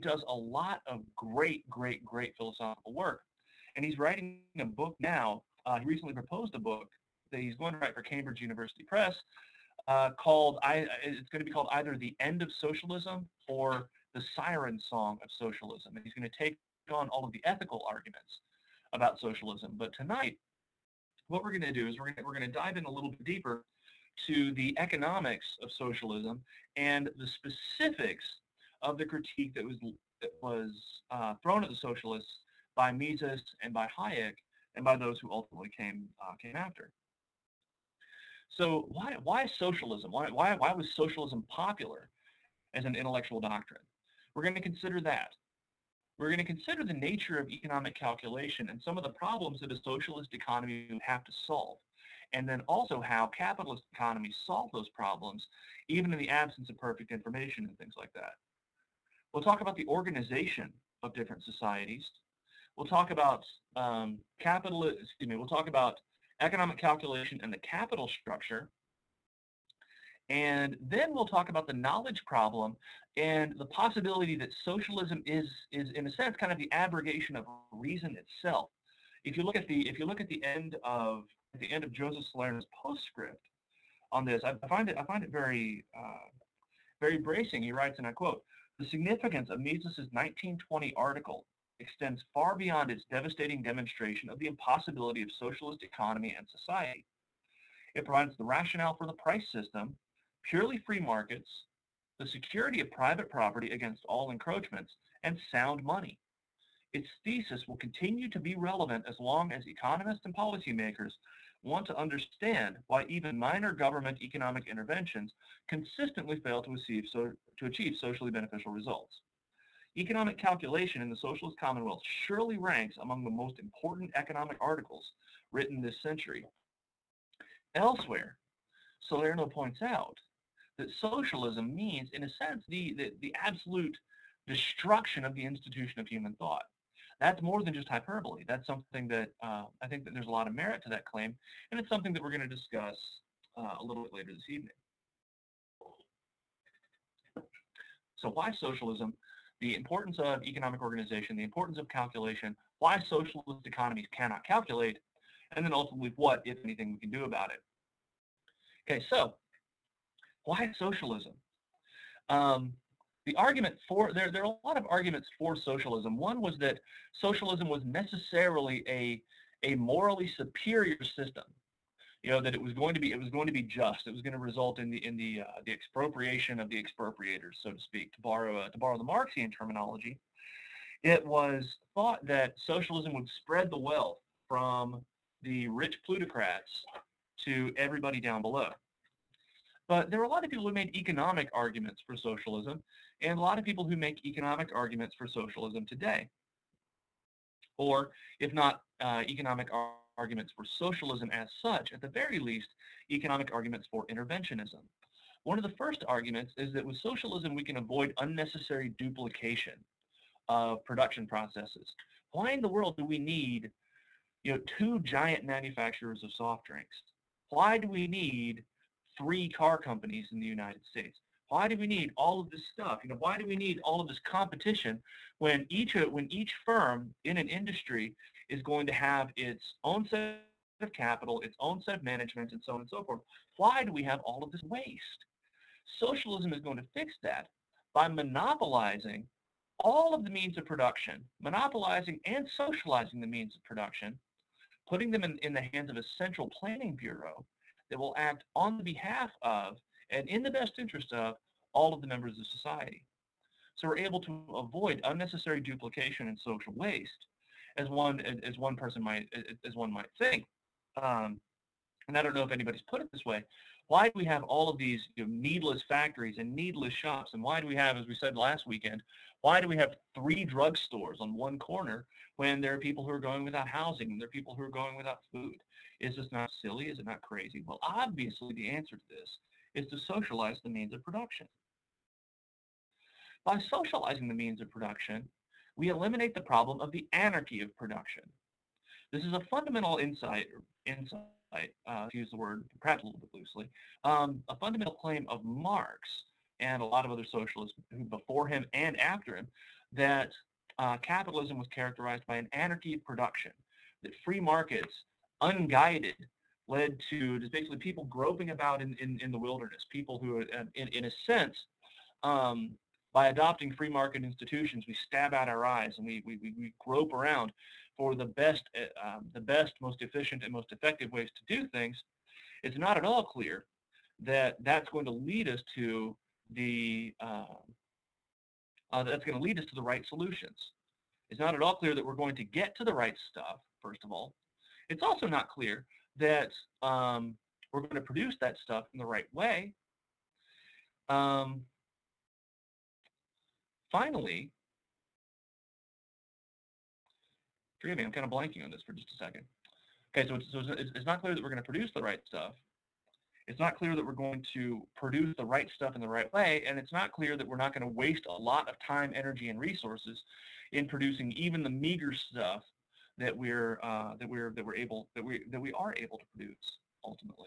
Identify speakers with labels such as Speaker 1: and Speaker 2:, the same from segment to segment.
Speaker 1: does a lot of great philosophical work. And he's writing a book now. He recently proposed a book that he's going to write for Cambridge University Press it's going to be called either The End of Socialism or The Siren Song of Socialism. And he's going to take on all of the ethical arguments about socialism. But tonight, what we're going to do is we're going to dive in a little bit deeper to the economics of socialism and the specifics of the critique that was thrown at the socialists by Mises and by Hayek and by those who ultimately came after. So why socialism? Why was socialism popular as an intellectual doctrine? We're going to consider that. We're going to consider the nature of economic calculation and some of the problems that a socialist economy would have to solve, and then also how capitalist economies solve those problems, even in the absence of perfect information and things like that. We'll talk about the organization of different societies. We'll talk about we'll talk about economic calculation and the capital structure. And then we'll talk about the knowledge problem and the possibility that socialism is in a sense kind of the abrogation of reason itself. If you look at the end of Joseph Salerno's postscript on this, I find it very bracing. He writes, and I quote, "The significance of Mises's 1920 article extends far beyond its devastating demonstration of the impossibility of socialist economy and society. It provides the rationale for the price system, purely free markets, the security of private property against all encroachments, and sound money. Its thesis will continue to be relevant as long as economists and policymakers want to understand why even minor government economic interventions consistently fail to achieve socially beneficial results. Economic calculation in the socialist commonwealth surely ranks among the most important economic articles written this century." Elsewhere, Salerno points out that socialism means, in a sense, the absolute destruction of the institution of human thought. That's more than just hyperbole. That's something that I think that there's a lot of merit to that claim, and it's something that we're going to discuss a little bit later this evening. So why socialism? The importance of economic organization, the importance of calculation, why socialist economies cannot calculate, and then ultimately what, if anything, we can do about it. Okay, so why socialism? The argument for there are a lot of arguments for socialism. One was that socialism was necessarily a morally superior system. That it was going to be just. It was going to result in the expropriation of the expropriators, so to speak, to borrow the Marxian terminology. It was thought that socialism would spread the wealth from the rich plutocrats to everybody down below. But there are a lot of people who made economic arguments for socialism, and a lot of people who make economic arguments for socialism today. Or, if not economic arguments for socialism as such, at the very least, economic arguments for interventionism. One of the first arguments is that with socialism, we can avoid unnecessary duplication of production processes. Why in the world do we need, two giant manufacturers of soft drinks? Why do we need 3 car companies in the United States? Why do we need all of this stuff? Why do we need all of this competition when each firm in an industry is going to have its own set of capital, its own set of management, and so on and so forth? Why do we have all of this waste? Socialism is going to fix that by monopolizing all of the means of production, monopolizing and socializing the means of production, putting them in the hands of a central planning bureau that will act on the behalf of and in the best interest of all of the members of society. So we're able to avoid unnecessary duplication and social waste, as one might think. And I don't know if anybody's put it this way. Why do we have all of these needless factories and needless shops? And why do we have, as we said last weekend, why do we have 3 drugstores on one corner when there are people who are going without housing and there are people who are going without food? Is this not silly? Is it not crazy? Well, obviously the answer to this is to socialize the means of production. By socializing the means of production, we eliminate the problem of the anarchy of production. This is a fundamental insight, to use the word perhaps a little bit loosely, a fundamental claim of Marx and a lot of other socialists who before him and after him, that capitalism was characterized by an anarchy of production, that free markets, unguided, led to just basically people groping about in the wilderness, people who, in a sense, um, by adopting free market institutions, we stab out our eyes and we grope around for the best, most efficient, and most effective ways to do things. It's not at all clear that that's going to lead us to the right solutions. It's not at all clear that we're going to get to the right stuff, first of all. It's also not clear that we're going to produce that stuff in the right way. Um, Finally, forgive me, I'm kind of blanking on this for just a second. Okay, it's not clear that we're going to produce the right stuff. It's not clear that we're going to produce the right stuff in the right way, and it's not clear that we're not going to waste a lot of time, energy, and resources in producing even the meager stuff that we are able to produce ultimately.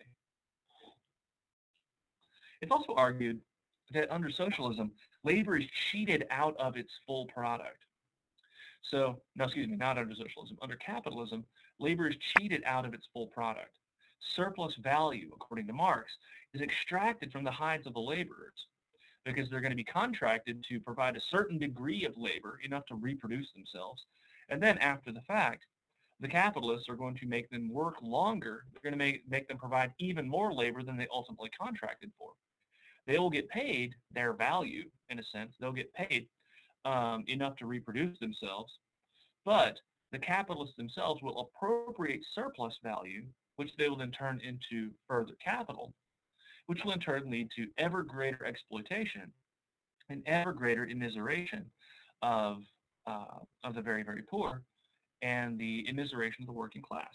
Speaker 1: It's also argued that under socialism, labor is cheated out of its full product. So, no, excuse me, not under socialism. Under capitalism, labor is cheated out of its full product. Surplus value, according to Marx, is extracted from the hides of the laborers because they're going to be contracted to provide a certain degree of labor, enough to reproduce themselves. And then after the fact, the capitalists are going to make them work longer. They're going to make them provide even more labor than they ultimately contracted for. They will get paid their value, in a sense. They'll get paid enough to reproduce themselves, but the capitalists themselves will appropriate surplus value, which they will then turn into further capital, which will in turn lead to ever greater exploitation and ever greater immiseration of, of the very, very poor and the immiseration of the working class.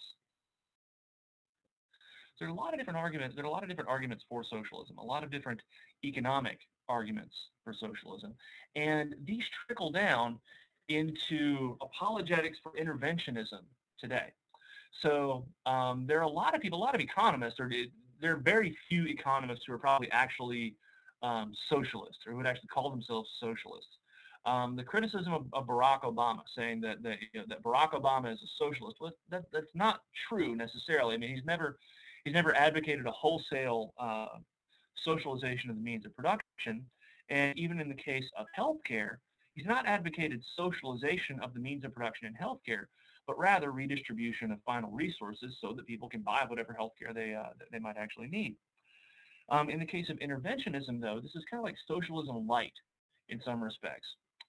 Speaker 1: So there are a lot of different arguments. There are a lot of different arguments for socialism, a lot of different economic arguments for socialism. And these trickle down into apologetics for interventionism today. So there are a lot of people, a lot of economists, or there are very few economists who are probably actually socialists or who would actually call themselves socialists. The criticism of Barack Obama, saying that Barack Obama is a socialist, well, that's not true necessarily. I mean, he's never advocated a wholesale socialization of the means of production, and even in the case of healthcare, he's not advocated socialization of the means of production in healthcare, but rather redistribution of final resources so that people can buy whatever healthcare they might actually need. In the case of interventionism, though, this is kind of like socialism light in some respects.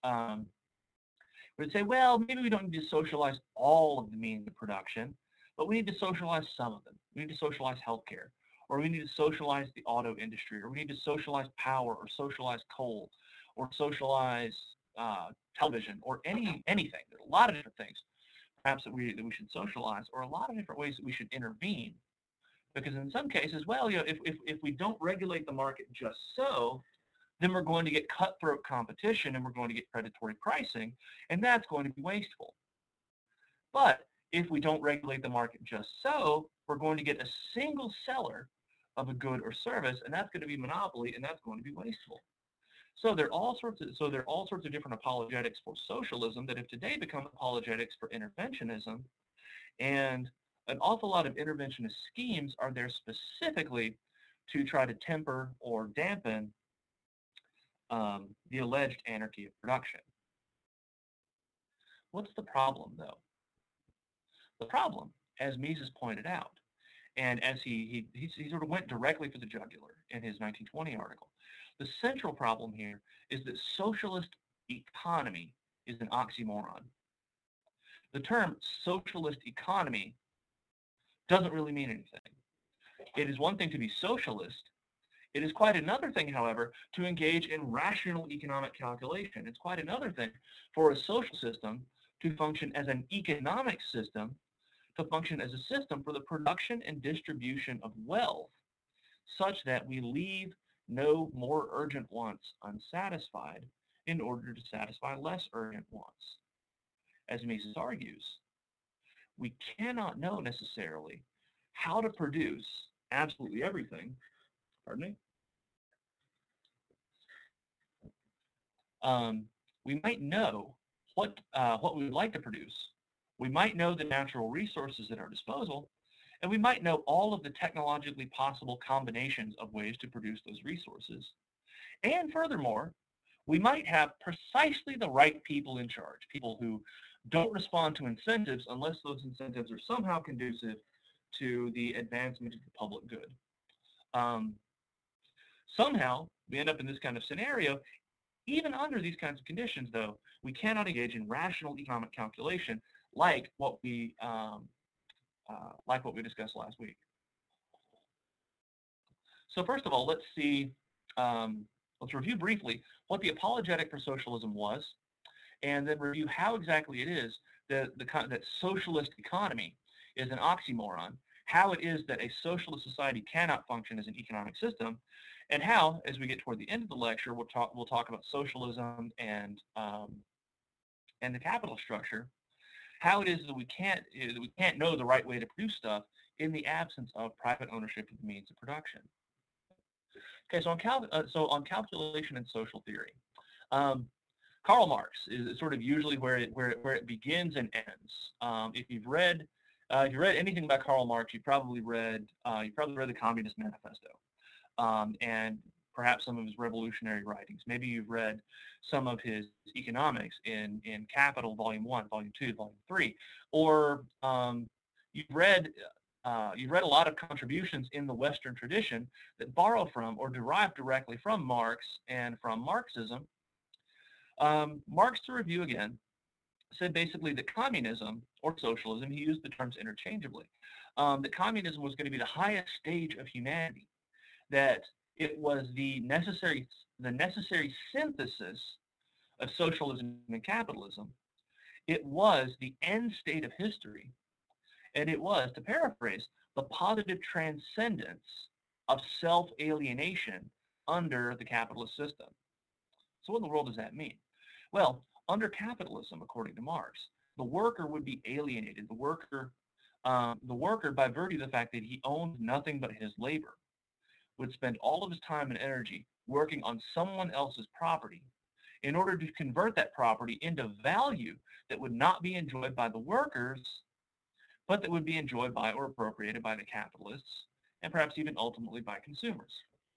Speaker 1: We'd say, well, maybe we don't need to socialize all of the means of production, but we need to socialize some of them. We need to socialize healthcare, or we need to socialize the auto industry, or we need to socialize power, or socialize coal, or socialize television, or anything. There are a lot of different things, perhaps that we should socialize, or a lot of different ways that we should intervene. Because in some cases, well, if we don't regulate the market just so, then we're going to get cutthroat competition and we're going to get predatory pricing, and that's going to be wasteful. But if we don't regulate the market just so, we're going to get a single seller of a good or service, and that's going to be monopoly, and that's going to be wasteful. So there are all sorts of different apologetics for socialism that have today become apologetics for interventionism, and an awful lot of interventionist schemes are there specifically to try to temper or dampen the alleged anarchy of production. What's the problem, though? The problem, as Mises pointed out, and as he sort of went directly for the jugular in his 1920 article, the central problem here is that socialist economy is an oxymoron. The term socialist economy doesn't really mean anything. It is one thing to be socialist. It is quite another thing, however, to engage in rational economic calculation. It's quite another thing for a social system to function as an economic system, to function as a system for the production and distribution of wealth, such that we leave no more urgent wants unsatisfied in order to satisfy less urgent wants. As Mises argues, we cannot know necessarily how to produce absolutely everything, pardon me, we might know what we would like to produce. We might know the natural resources at our disposal, and we might know all of the technologically possible combinations of ways to produce those resources. And furthermore, we might have precisely the right people in charge, people who don't respond to incentives unless those incentives are somehow conducive to the advancement of the public good. Um, Somehow, we end up in this kind of scenario. Even under these kinds of conditions, though, we cannot engage in rational economic calculation like what we discussed last week. So first of all, let's review briefly what the apologetic for socialism was, and then review how exactly it is that socialist economy is an oxymoron, how it is that a socialist society cannot function as an economic system, and how, as we get toward the end of the lecture, we'll talk about socialism and the capital structure, how it is that we can't know the right way to produce stuff in the absence of private ownership of the means of production. Okay, so on calculation and social theory, um, Karl Marx is sort of usually where it begins and ends. If you read anything about Karl Marx, you probably read the Communist Manifesto, and perhaps some of his revolutionary writings. Maybe you've read some of his economics in Capital, Volume 1, Volume 2, Volume 3, or you've read you've read a lot of contributions in the Western tradition that borrow from or derive directly from Marx and from Marxism. Marx, to review again, said basically that communism or socialism, he used the terms interchangeably, that communism was going to be the highest stage of humanity, that it was the necessary synthesis of socialism and capitalism. It was the end state of history, and it was, to paraphrase, the positive transcendence of self-alienation under the capitalist system. So what in the world does that mean? Well, under capitalism, according to Marx, the worker would be alienated. The worker, by virtue of the fact that he owned nothing but his labor, would spend all of his time and energy working on someone else's property in order to convert that property into value that would not be enjoyed by the workers, but that would be enjoyed by or appropriated by the capitalists, and perhaps even ultimately by consumers.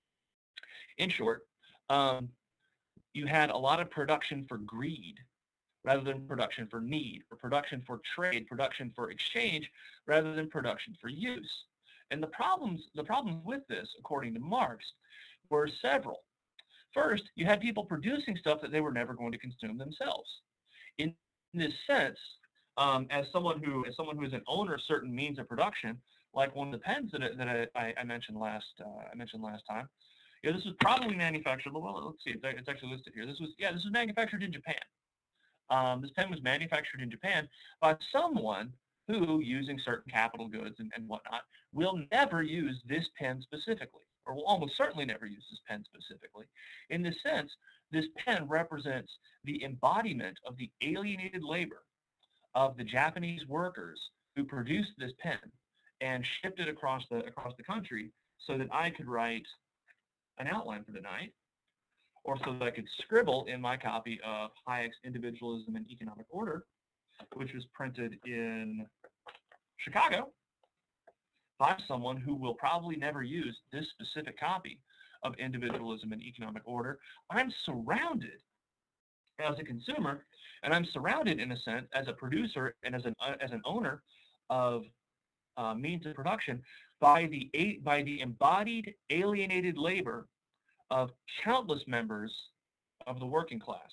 Speaker 1: In short, um, you had a lot of production for greed rather than production for need, or production for trade, production for exchange, rather than production for use. And the problems with this, according to Marx, were several. First, you had people producing stuff that they were never going to consume themselves. In this sense, as someone who is an owner of certain means of production, like one of the pens that I mentioned last time, this was probably manufactured. Well, let's see, it's actually listed here. This was manufactured in Japan. This pen was manufactured in Japan by someone who, using certain capital goods and whatnot, will never use this pen specifically, or will almost certainly never use this pen specifically. In this sense, this pen represents the embodiment of the alienated labor of the Japanese workers who produced this pen and shipped it across the country so that I could write an outline for the night, or so that I could scribble in my copy of Hayek's Individualism and Economic Order, which was printed in Chicago by someone who will probably never use this specific copy of Individualism and Economic Order. I'm surrounded as a consumer, and I'm surrounded in a sense as a producer and as an owner of means of production by the embodied alienated labor of countless members of the working class.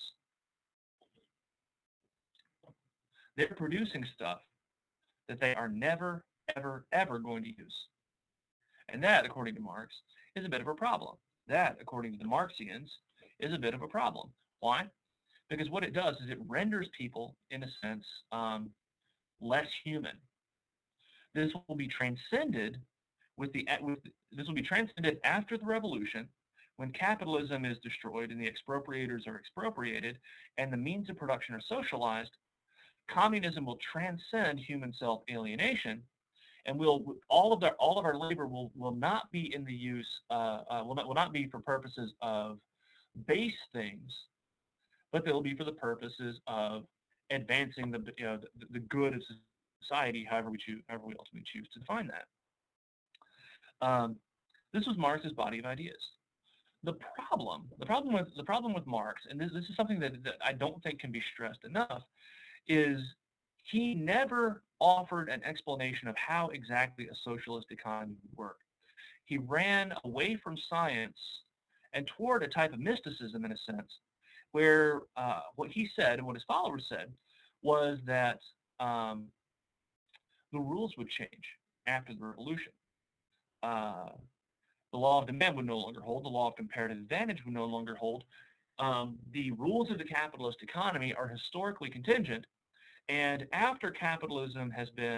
Speaker 1: They're producing stuff that they are never, ever, ever going to use. And that, according to Marx, is a bit of a problem. That, according to the Marxians, is a bit of a problem. Why? Because what it does is it renders people, in a sense, less human. This will be transcended this will be transcended after the revolution, when capitalism is destroyed and the expropriators are expropriated and the means of production are socialized. Communism will transcend human self-alienation, and all of our labor will not be in the use will not be for purposes of base things, but they'll be for the purposes of advancing the good of society, however we ultimately choose to define that. Um, this was Marx's body of ideas. The problem with Marx, and this is something that I don't think can be stressed enough, is he never offered an explanation of how exactly a socialist economy would work. He ran away from science and toward a type of mysticism, in a sense, where what he said and what his followers said was that um, the rules would change after the revolution. Uh, the law of demand would no longer hold. The law of comparative advantage would no longer hold. The rules of the capitalist economy are historically contingent, and after capitalism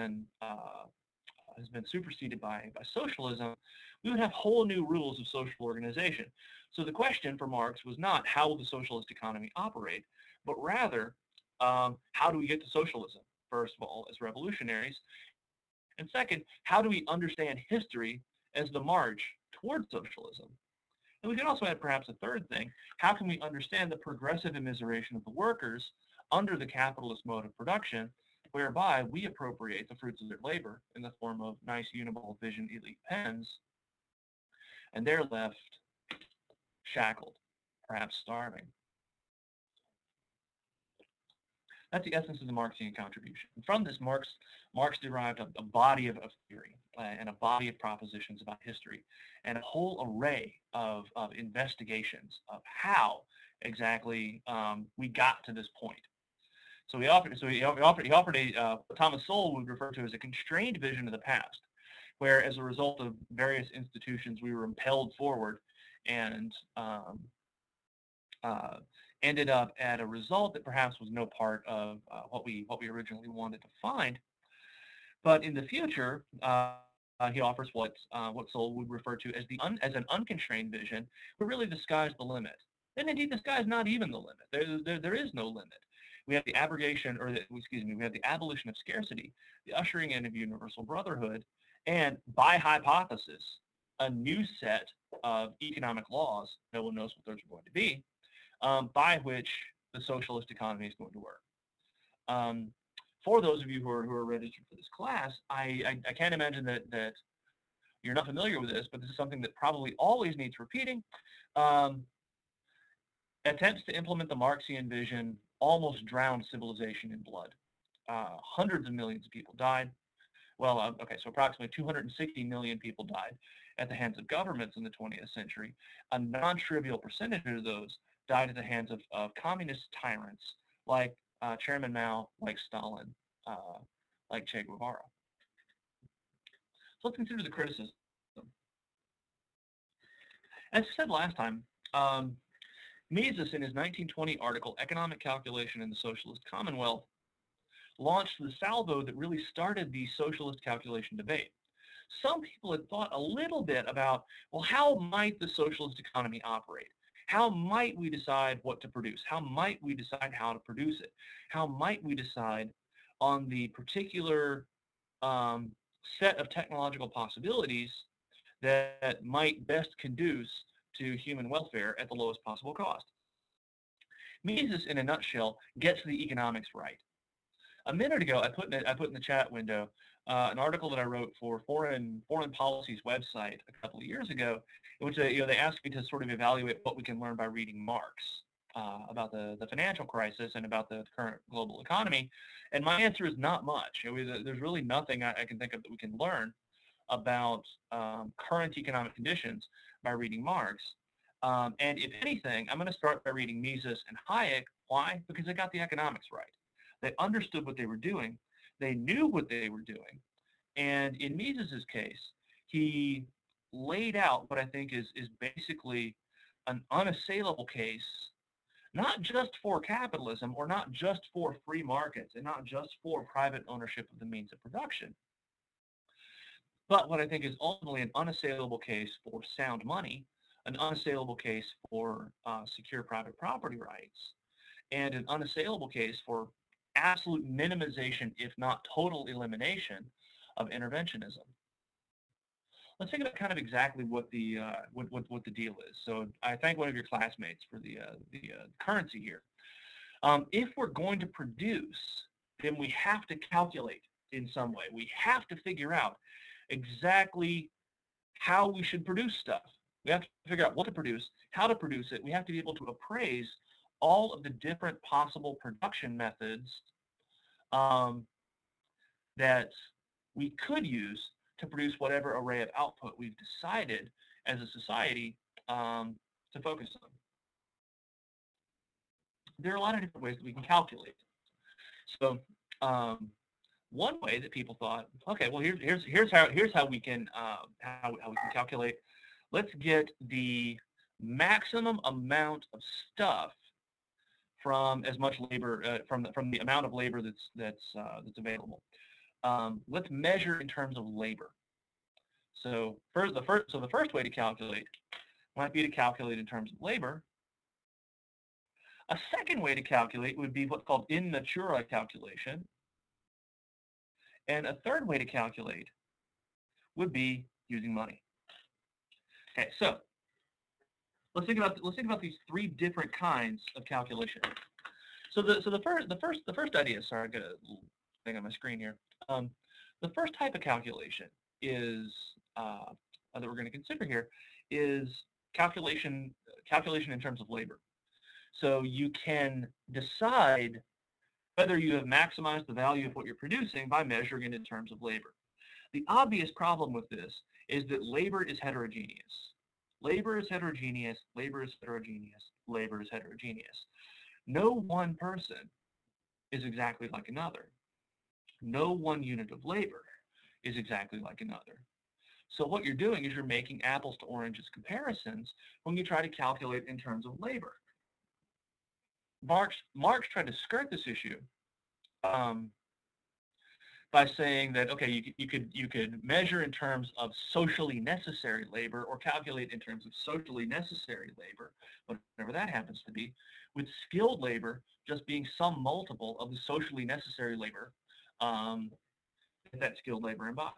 Speaker 1: has been superseded by socialism, we would have whole new rules of social organization. So the question for Marx was not how will the socialist economy operate, but rather how do we get to socialism, first of all, as revolutionaries, and second, how do we understand history as the march towards socialism? And we can also add perhaps a third thing. How can we understand the progressive immiseration of the workers under the capitalist mode of production, whereby we appropriate the fruits of their labor in the form of nice uniball vision elite pens, and they're left shackled, perhaps starving. That's the essence of the Marxian contribution. And from this, Marx derived a body of theory and a body of propositions about history and a whole array of investigations of how exactly we got to this point. So he offered what Thomas Sowell would refer to as a constrained vision of the past, where as a result of various institutions we were impelled forward and uh, ended up at a result that perhaps was no part of what we originally wanted to find. But in the future, he offers what Sowell would refer to as as an unconstrained vision, where really the sky's the limit. And indeed, the sky's not even the limit. There is no limit. We have the abrogation, we have the abolition of scarcity, the ushering in of universal brotherhood, and by hypothesis, a new set of economic laws, no one knows what those are going to be, by which the socialist economy is going to work. Um, for those of you who are registered for this class, I can't imagine that you're not familiar with this, but this is something that probably always needs repeating. Um, Attempts to implement the Marxian vision almost drowned civilization in blood. Hundreds of millions of people died. Well, okay, so approximately 260 million people died at the hands of governments in the 20th century. A non-trivial percentage of those died at the hands of communist tyrants like Chairman Mao, like Stalin, uh, like Che Guevara. So let's consider the criticism. As I said last time, Mises, in his 1920 article, Economic Calculation in the Socialist Commonwealth, launched the salvo that really started the socialist calculation debate. Some people had thought a little bit about, well, how might the socialist economy operate? How might we decide what to produce? How might we decide how to produce it? How might we decide on the particular set of technological possibilities that might best conduce to human welfare at the lowest possible cost? Mises, in a nutshell, gets the economics right. A minute ago, I put in the chat window an article that I wrote for Foreign Policy's website a couple of years ago, in which they asked me to sort of evaluate what we can learn by reading Marx about the financial crisis and about the current global economy. And my answer is not much. There's really nothing I can think of that we can learn about current economic conditions by reading Marx. And if anything, I'm going to start by reading Mises and Hayek. Why? Because they got the economics right. They understood what they were doing. They knew what they were doing. And in Mises's case, he laid out what I think is basically an unassailable case, not just for capitalism or not just for free markets and not just for private ownership of the means of production, but what I think is ultimately an unassailable case for sound money, an unassailable case for secure private property rights, and an unassailable case for absolute minimization, if not total elimination, of interventionism. Let's think about kind of exactly what the what the deal is. So I thank one of your classmates for the currency here. If we're going to produce, then we have to calculate in some way. We have to figure out exactly how we should produce stuff. We have to figure out what to produce, how to produce it. We have to be able to appraise all of the different possible production methods um, that we could use to produce whatever array of output we've decided as a society to focus on. There are a lot of different ways that we can calculate. So one way that people thought, okay, well here's how we can how we can calculate. Let's get the maximum amount of stuff from as much labor from the amount of labor that's available. Let's measure in terms of labor. So the first way to calculate might be to calculate in terms of labor. A second way to calculate would be what's called in natura calculation. And a third way to calculate would be using money. Okay, so let's think about these three different kinds of calculation. So the first idea. Sorry, I got a little thing on my screen here. The first type of calculation is that we're going to consider here is calculation in terms of labor. So you can decide whether you have maximized the value of what you're producing by measuring it in terms of labor. The obvious problem with this is that labor is heterogeneous. Labor is heterogeneous, labor is heterogeneous, labor is heterogeneous. No one person is exactly like another. No one unit of labor is exactly like another. So what you're doing is you're making apples to oranges comparisons when you try to calculate in terms of labor. Marx tried to skirt this issue by saying that, okay, you could measure in terms of socially necessary labor or calculate in terms of socially necessary labor, whatever that happens to be, with skilled labor just being some multiple of the socially necessary labor that skilled labor embodies.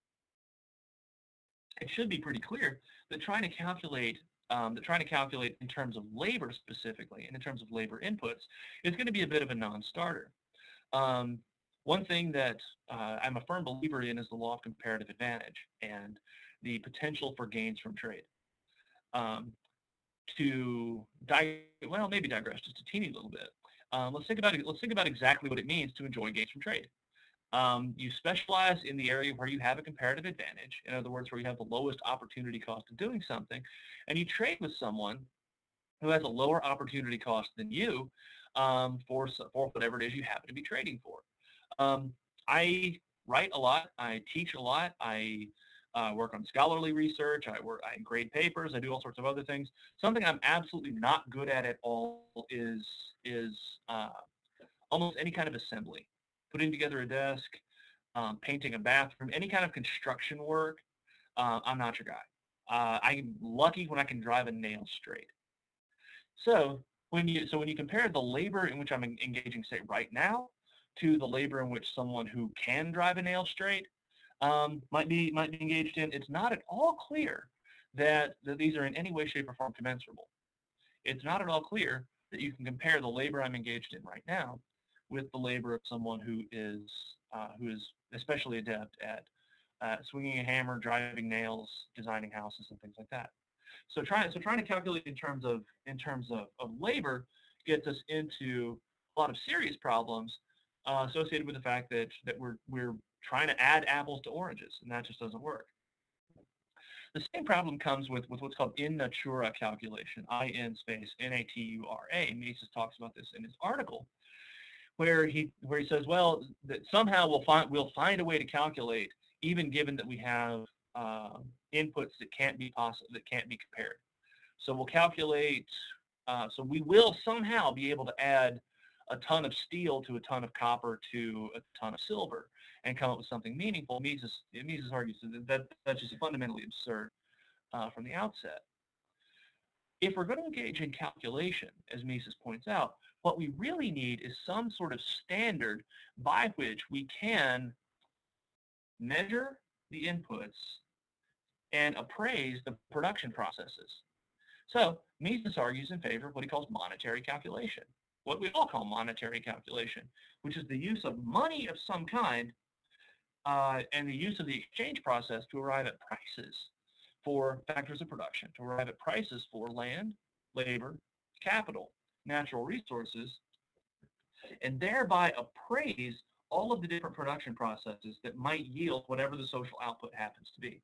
Speaker 1: It should be pretty clear that trying to calculate in terms of labor specifically and in terms of labor inputs is going to be a bit of a non-starter. One thing that I'm a firm believer in is the law of comparative advantage and the potential for gains from trade. Maybe digress just a teeny little bit. Let's think about exactly what it means to enjoy gains from trade. You specialize in the area where you have a comparative advantage, in other words, where you have the lowest opportunity cost of doing something, and you trade with someone who has a lower opportunity cost than you for whatever it is you happen to be trading for. I write a lot. I teach a lot. I work on scholarly research. I grade papers. I do all sorts of other things. Something I'm absolutely not good at all is almost any kind of assembly. Putting together a desk, painting a bathroom, any kind of construction work. I'm not your guy. I'm lucky when I can drive a nail straight. So when you compare the labor in which I'm engaging, say right now, to the labor in which someone who can drive a nail straight might be engaged in, it's not at all clear that these are in any way, shape, or form commensurable. It's not at all clear that you can compare the labor I'm engaged in right now with the labor of someone who is especially adept at swinging a hammer, driving nails, designing houses, and things like that. So trying to calculate in terms of labor gets us into a lot of serious problems associated with the fact that we're trying to add apples to oranges, and that just doesn't work. The same problem comes with what's called in natura calculation, in space N-A-T-U-R-A. Mises talks about this in his article, where he says, well, that somehow we'll find a way to calculate, even given that we have inputs that can't be compared. So we'll calculate. So we will somehow be able to add a ton of steel to a ton of copper to a ton of silver and come up with something meaningful. Mises argues that that's just fundamentally absurd from the outset. If we're going to engage in calculation, as Mises points out, what we really need is some sort of standard by which we can measure the inputs and appraise the production processes. So Mises argues in favor of what he calls monetary calculation. what we all call monetary calculation, which is the use of money of some kind and the use of the exchange process to arrive at prices for factors of production, to arrive at prices for land, labor, capital, natural resources, and thereby appraise all of the different production processes that might yield whatever the social output happens to be.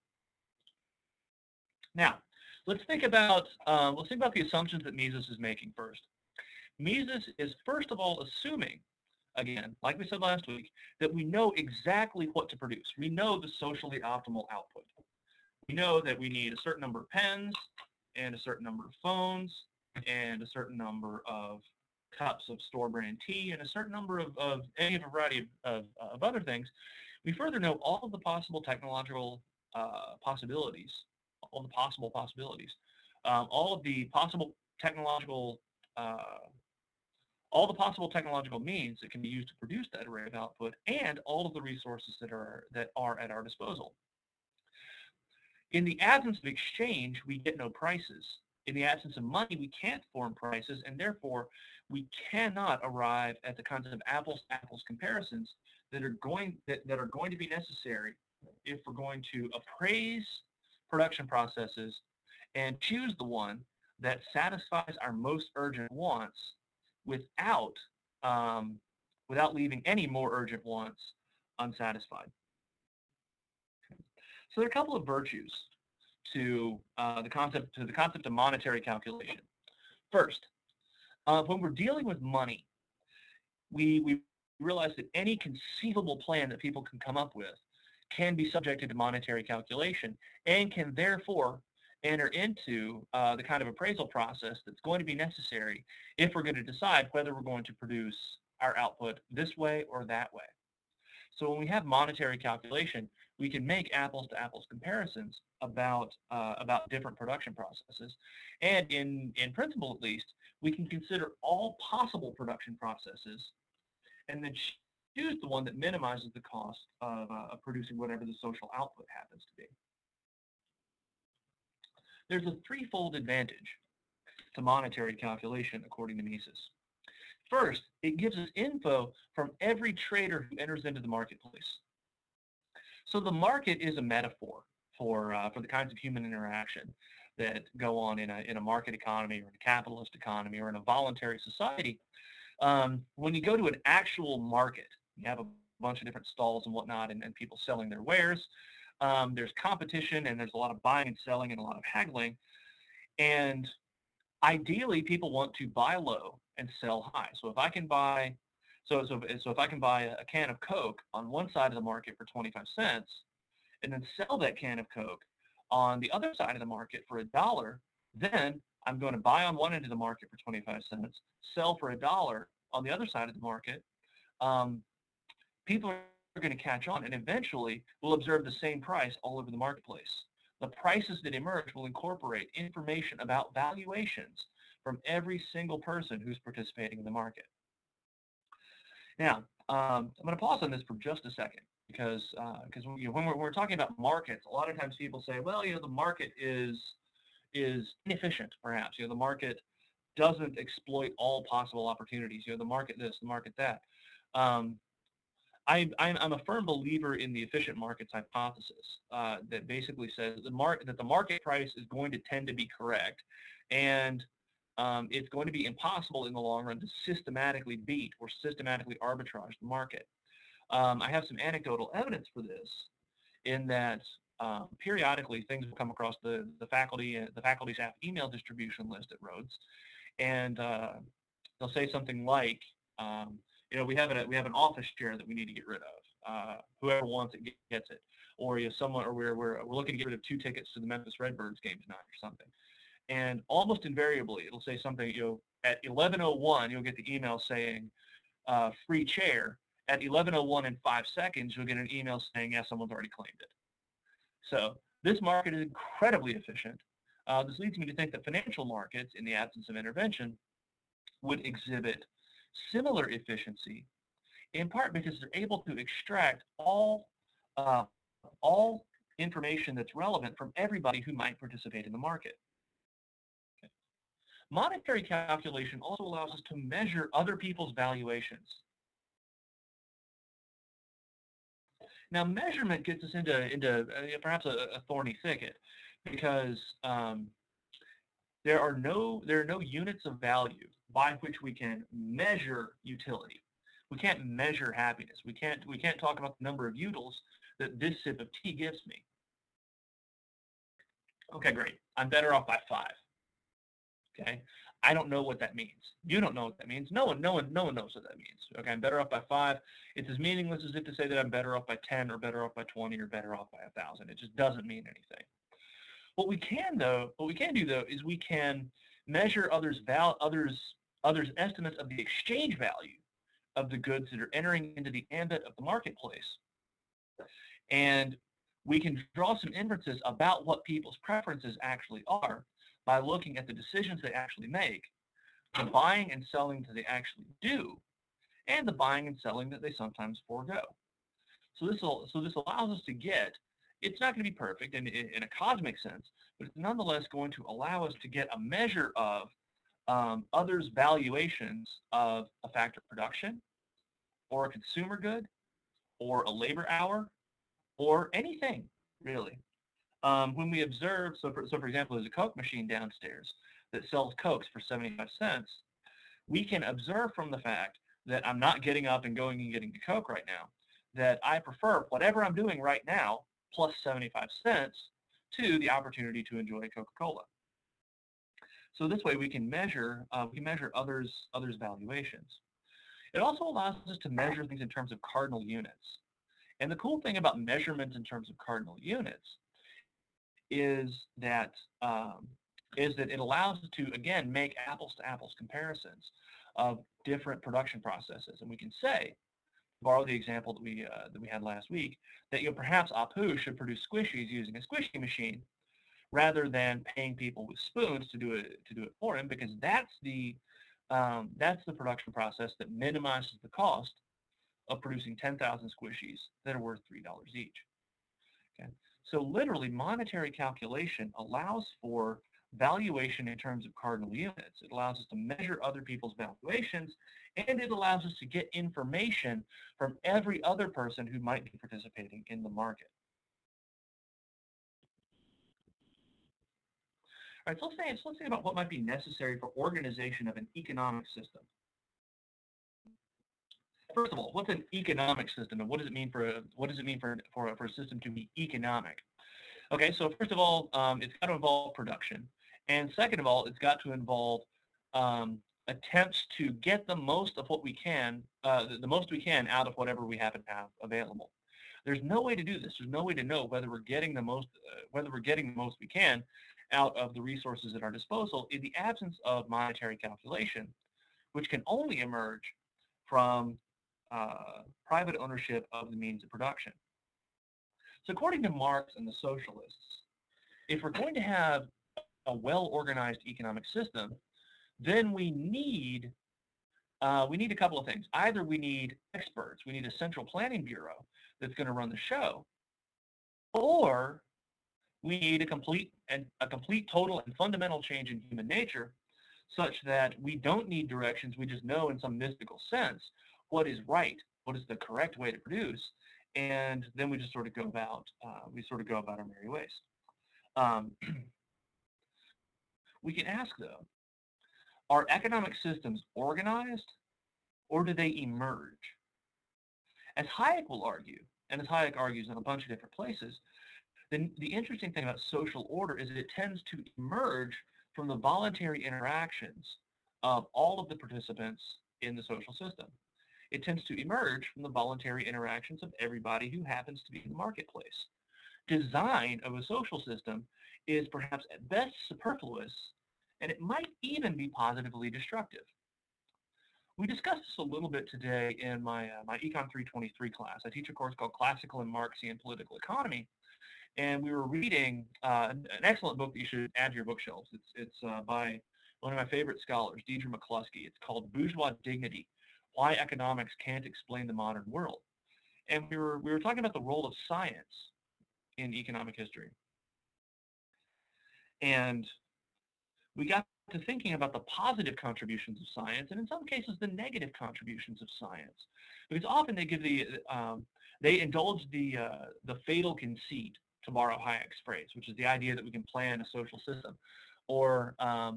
Speaker 1: Now, let's think about the assumptions that Mises is making first. Mises is first of all assuming, again, like we said last week, that we know exactly what to produce. We know the socially optimal output. We know that we need a certain number of pens and a certain number of phones and a certain number of cups of store brand tea and a certain number of any variety of other things. We further know all of the possible technological possibilities, all the possible possibilities, all of the possible technological uh, all the possible technological means that can be used to produce that array of output, and all of the resources that are at our disposal. In the absence of exchange, we get no prices. In the absence of money, we can't form prices, and therefore we cannot arrive at the kinds of apples-to-apples comparisons that are going to be necessary if we're going to appraise production processes and choose the one that satisfies our most urgent wants without um, without leaving any more urgent wants unsatisfied. So there are a couple of virtues to the concept of monetary calculation. First, when we're dealing with money, we realize that any conceivable plan that people can come up with can be subjected to monetary calculation and can therefore enter into the kind of appraisal process that's going to be necessary if we're going to decide whether we're going to produce our output this way or that way. So when we have monetary calculation, we can make apples-to-apples comparisons about different production processes, and in principle at least, we can consider all possible production processes and then choose the one that minimizes the cost of producing whatever the social output happens to be. There's a threefold advantage to monetary calculation according to Mises. First, it gives us info from every trader who enters into the marketplace. So the market is a metaphor for the kinds of human interaction that go on in a market economy or in a capitalist economy or in a voluntary society. When you go to an actual market, you have a bunch of different stalls and whatnot and people selling their wares. There's competition and there's a lot of buying and selling and a lot of haggling. And ideally, people want to buy low and sell high. So if I can buy if I can buy a can of Coke on one side of the market for 25 cents and then sell that can of Coke on the other side of the market for $1, then I'm going to buy on one end of the market for 25 cents, sell for $1 on the other side of the market. People are going to catch on and eventually will observe the same price all over the marketplace. The prices that emerge will incorporate information about valuations from every single person who's participating in the market. Now, I'm going to pause on this for just a second because when we're talking about markets, a lot of times people say, well, the market is inefficient, perhaps. The market doesn't exploit all possible opportunities. The market this, the market that. I'm a firm believer in the efficient markets hypothesis that basically says that the market price is going to tend to be correct, and it's going to be impossible in the long run to systematically beat or systematically arbitrage the market. I have some anecdotal evidence for this in that periodically things will come across the faculty staff email distribution list at Rhodes, and they'll say something like, we have an office chair that we need to get rid of. Whoever wants it gets it, or we're looking to get rid of 2 tickets to the Memphis Redbirds game tonight or something. And almost invariably, it'll say something, at 11:01, you'll get the email saying, free chair. At 11:01 and 5 seconds, you'll get an email saying, yeah, someone's already claimed it. So this market is incredibly efficient. This leads me to think that financial markets, in the absence of intervention, would exhibit similar efficiency, in part because they're able to extract all information that's relevant from everybody who might participate in the market. Monetary calculation also allows us to measure other people's valuations. Now, measurement gets us into perhaps a thorny thicket because there are no units of value by which we can measure utility. We can't measure happiness. We can't talk about the number of utils that this sip of tea gives me. Okay, great. I'm better off by 5. Okay, I don't know what that means. You don't know what that means. No one knows what that means. Okay, I'm better off by 5. It's as meaningless as if to say that I'm better off by 10 or better off by 20 or better off by 1,000. It just doesn't mean anything. What we can do though is we can measure others' estimates of the exchange value of the goods that are entering into the ambit of the marketplace, and we can draw some inferences about what people's preferences actually are by looking at the decisions they actually make, the buying and selling that they actually do, and the buying and selling that they sometimes forego. So this allows us to get, it's not going to be perfect in a cosmic sense, but it's nonetheless going to allow us to get a measure of others' valuations of a factor of production, or a consumer good, or a labor hour, or anything, really. When we observe, so for example, there's a Coke machine downstairs that sells Cokes for 75 cents, we can observe from the fact that I'm not getting up and going and getting the Coke right now, that I prefer whatever I'm doing right now plus 75 cents to the opportunity to enjoy Coca-Cola. So this way we can measure others' valuations. It also allows us to measure things in terms of cardinal units. And the cool thing about measurements in terms of cardinal units is that it allows us to, again, make apples-to-apples comparisons of different production processes. And we can say, borrow the example that we had last week, that perhaps Apu should produce squishies using a squishy machine rather than paying people with spoons to do it for him, because that's the production process that minimizes the cost of producing 10,000 squishies that are worth $3 each. Okay, so literally, monetary calculation allows for valuation in terms of cardinal units. It allows us to measure other people's valuations, and it allows us to get information from every other person who might be participating in the market. All right, so let's think about what might be necessary for organization of an economic system. First of all, what's an economic system, and what does it mean for a system to be economic? Okay, so first of all, it's got to involve production, and second of all, it's got to involve attempts to get the most of what we can, the most we can out of whatever we happen to have available. There's no way to do this. There's no way to know whether we're getting the most we can out of the resources at our disposal in the absence of monetary calculation, which can only emerge from private ownership of the means of production. So according to Marx and the socialists, if we're going to have a well-organized economic system, then we need a couple of things. Either we need experts, we need a central planning bureau that's going to run the show, or we need a complete, total, and fundamental change in human nature, such that we don't need directions. We just know in some mystical sense what is right, what is the correct way to produce, and then we just sort of go about our merry ways. We can ask though, are economic systems organized, or do they emerge? As Hayek will argue, and as Hayek argues in a bunch of different places, then the interesting thing about social order is that it tends to emerge from the voluntary interactions of all of the participants in the social system. It tends to emerge from the voluntary interactions of everybody who happens to be in the marketplace. Design of a social system is perhaps at best superfluous, and it might even be positively destructive. We discussed this a little bit today in my Econ 323 class. I teach a course called Classical and Marxian Political Economy, and we were reading an excellent book that you should add to your bookshelves. It's by one of my favorite scholars, Deirdre McCluskey. It's called Bourgeois Dignity: Why Economics Can't Explain the Modern World. And we were talking about the role of science in economic history. And we got to thinking about the positive contributions of science, and in some cases the negative contributions of science, because often they give they indulge the fatal conceit, to borrow Hayek's phrase, which is the idea that we can plan a social system, or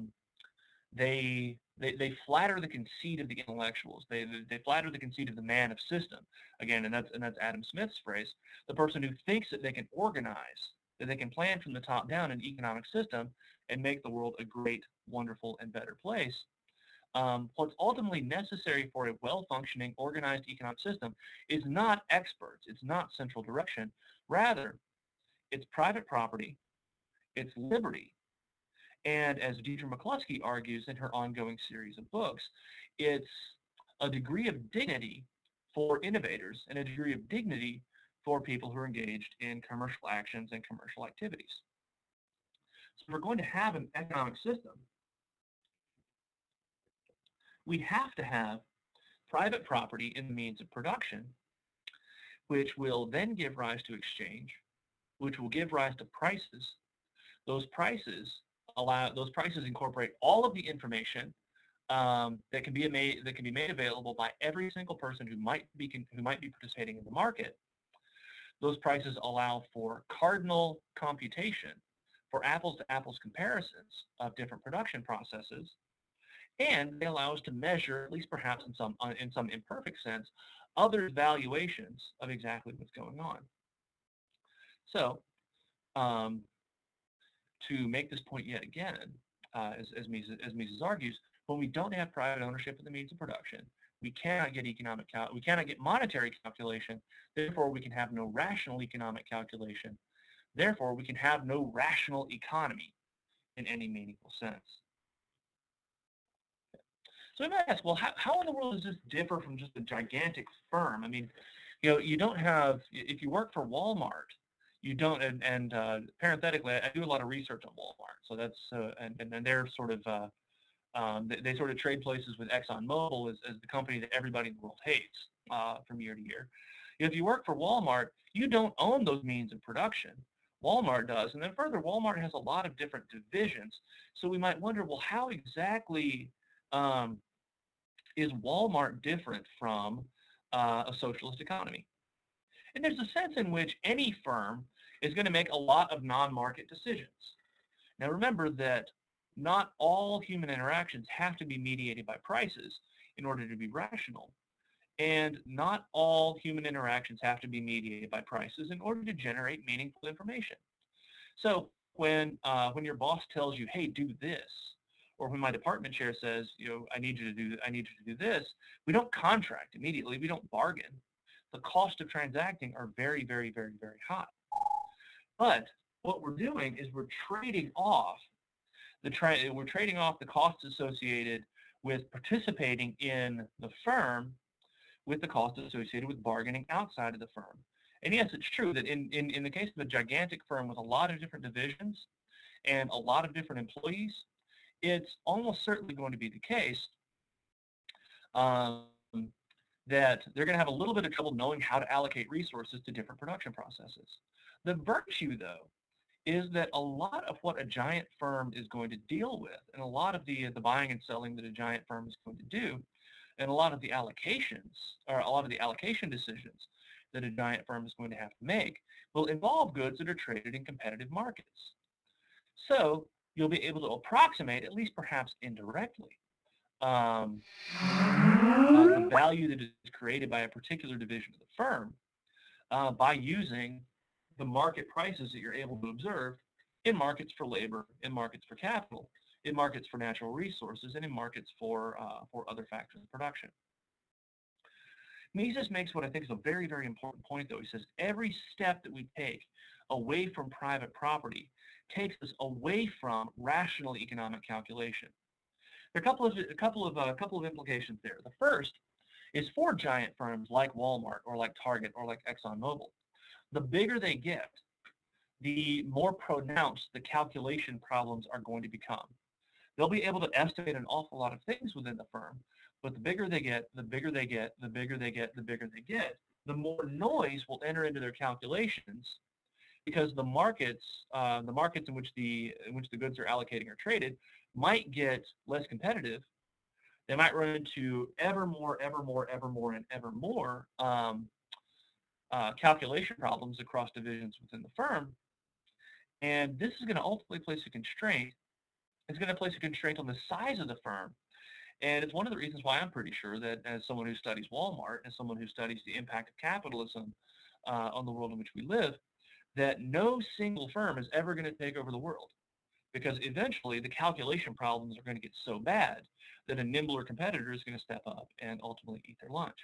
Speaker 1: they flatter the conceit of the intellectuals. They flatter the conceit of the man of system. Again, and that's Adam Smith's phrase, the person who thinks that they can organize, that they can plan from the top down an economic system and make the world a great, wonderful, and better place. What's ultimately necessary for a well-functioning, organized economic system is not experts. It's not central direction. Rather, it's private property, it's liberty, and as Deidre McCluskey argues in her ongoing series of books, it's a degree of dignity for innovators and a degree of dignity for people who are engaged in commercial actions and commercial activities. So if we're going to have an economic system, we have to have private property in the means of production, which will then give rise to exchange, which will give rise to prices. Those prices incorporate all of the information that can be made available by every single person who might be participating in the market. Those prices allow for cardinal computation, for apples to apples comparisons of different production processes, and they allow us to measure, at least perhaps in some imperfect sense, others' valuations of exactly what's going on. So, to make this point yet again, as Mises argues, when we don't have private ownership of the means of production, we cannot get monetary calculation. Therefore, we can have no rational economic calculation. Therefore, we can have no rational economy in any meaningful sense. So we might ask, well, how in the world does this differ from just a gigantic firm? I mean, you don't have, if you work for Walmart, you don't, and parenthetically, I do a lot of research on Walmart, so that's, and they're sort of, they sort of trade places with ExxonMobil as the company that everybody in the world hates from year to year. If you work for Walmart, you don't own those means of production. Walmart does, and then further, Walmart has a lot of different divisions, so we might wonder, well, how exactly is Walmart different from a socialist economy? And there's a sense in which any firm is going to make a lot of non-market decisions. Now remember that not all human interactions have to be mediated by prices in order to be rational. And not all human interactions have to be mediated by prices in order to generate meaningful information. So when your boss tells you, hey, do this, or when my department chair says, I need you to do this, we don't contract immediately. We don't bargain. The cost of transacting are very, very, very, very high. But what we're doing is we're trading off the costs associated with participating in the firm with the cost associated with bargaining outside of the firm. And yes, it's true that in the case of a gigantic firm with a lot of different divisions and a lot of different employees, it's almost certainly going to be the case that they're going to have a little bit of trouble knowing how to allocate resources to different production processes. The virtue, though, is that a lot of what a giant firm is going to deal with, and a lot of the buying and selling that a giant firm is going to do, and a lot of the allocations, or a lot of the allocation decisions that a giant firm is going to have to make, will involve goods that are traded in competitive markets. So you'll be able to approximate, at least perhaps indirectly, the value that is created by a particular division of the firm by using the market prices that you're able to observe in markets for labor, in markets for capital, in markets for natural resources, and in markets for other factors of production. Mises makes what I think is a very, very important point, though. He says every step that we take away from private property takes us away from rational economic calculation. There are a couple of implications there. The first is for giant firms like Walmart or like Target or like ExxonMobil. The bigger they get, the more pronounced the calculation problems are going to become. They'll be able to estimate an awful lot of things within the firm, but the bigger they get, the bigger they get, the bigger they get, the bigger they get, the more noise will enter into their calculations, because the markets in which the goods are allocating or traded might get less competitive. They might run into ever more, ever more, ever more, and ever more calculation problems across divisions within the firm. And this is going to ultimately place a constraint. It's going to place a constraint on the size of the firm. And it's one of the reasons why I'm pretty sure that as someone who studies Walmart, as someone who studies the impact of capitalism on the world in which we live, that no single firm is ever going to take over the world, because eventually the calculation problems are going to get so bad that a nimbler competitor is going to step up and ultimately eat their lunch.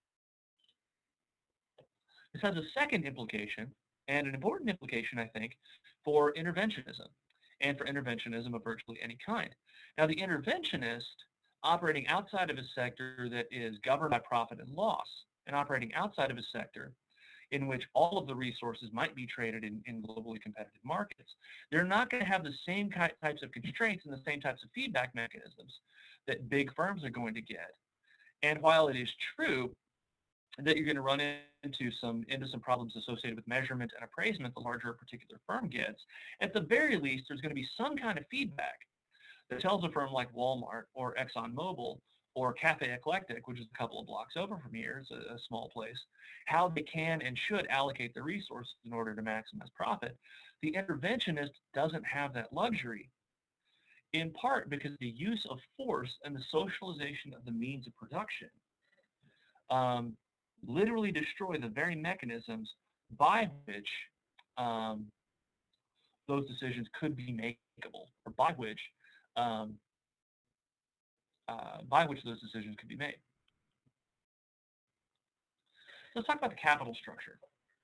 Speaker 1: This has a second implication, and an important implication, I think, for interventionism, and for interventionism of virtually any kind. Now, the interventionist operating outside of a sector that is governed by profit and loss, and operating outside of a sector in which all of the resources might be traded in globally competitive markets, they're not going to have the same types of constraints and the same types of feedback mechanisms that big firms are going to get. And while it is true that you're going to run into some problems associated with measurement and appraisement the larger a particular firm gets, at the very least, there's going to be some kind of feedback that tells a firm like Walmart or ExxonMobil or Cafe Eclectic, which is a couple of blocks over from here, it's a small place, how they can and should allocate their resources in order to maximize profit. The interventionist doesn't have that luxury, in part because the use of force and the socialization of the means of production um, literally destroy the very mechanisms by which um, those decisions could be makeable, or um, by which those decisions could be made. Let's talk about the capital structure.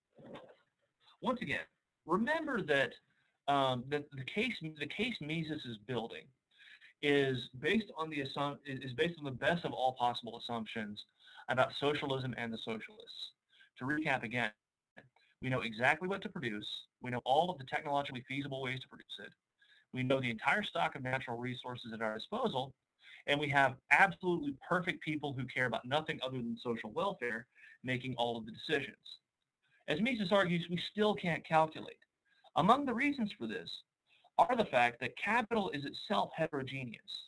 Speaker 1: Once again, remember that that the case Mises is building is based on the best of all possible assumptions about socialism and the socialists. To recap again, we know exactly what to produce. We know all of the technologically feasible ways to produce it. We know the entire stock of natural resources at our disposal, and we have absolutely perfect people who care about nothing other than social welfare making all of the decisions. As Mises argues, we still can't calculate. Among the reasons for this are the fact that capital is itself heterogeneous.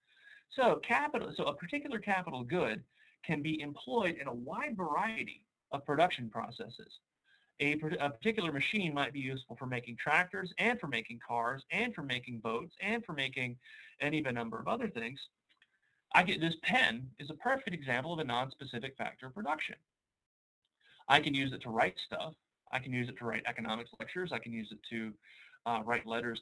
Speaker 1: So a particular capital good can be employed in a wide variety of production processes. A particular machine might be useful for making tractors and for making cars and for making boats and for making any of a number of other things. This pen is a perfect example of a non-specific factor of production. I can use it to write stuff. I can use it to write economics lectures. I can use it to write letters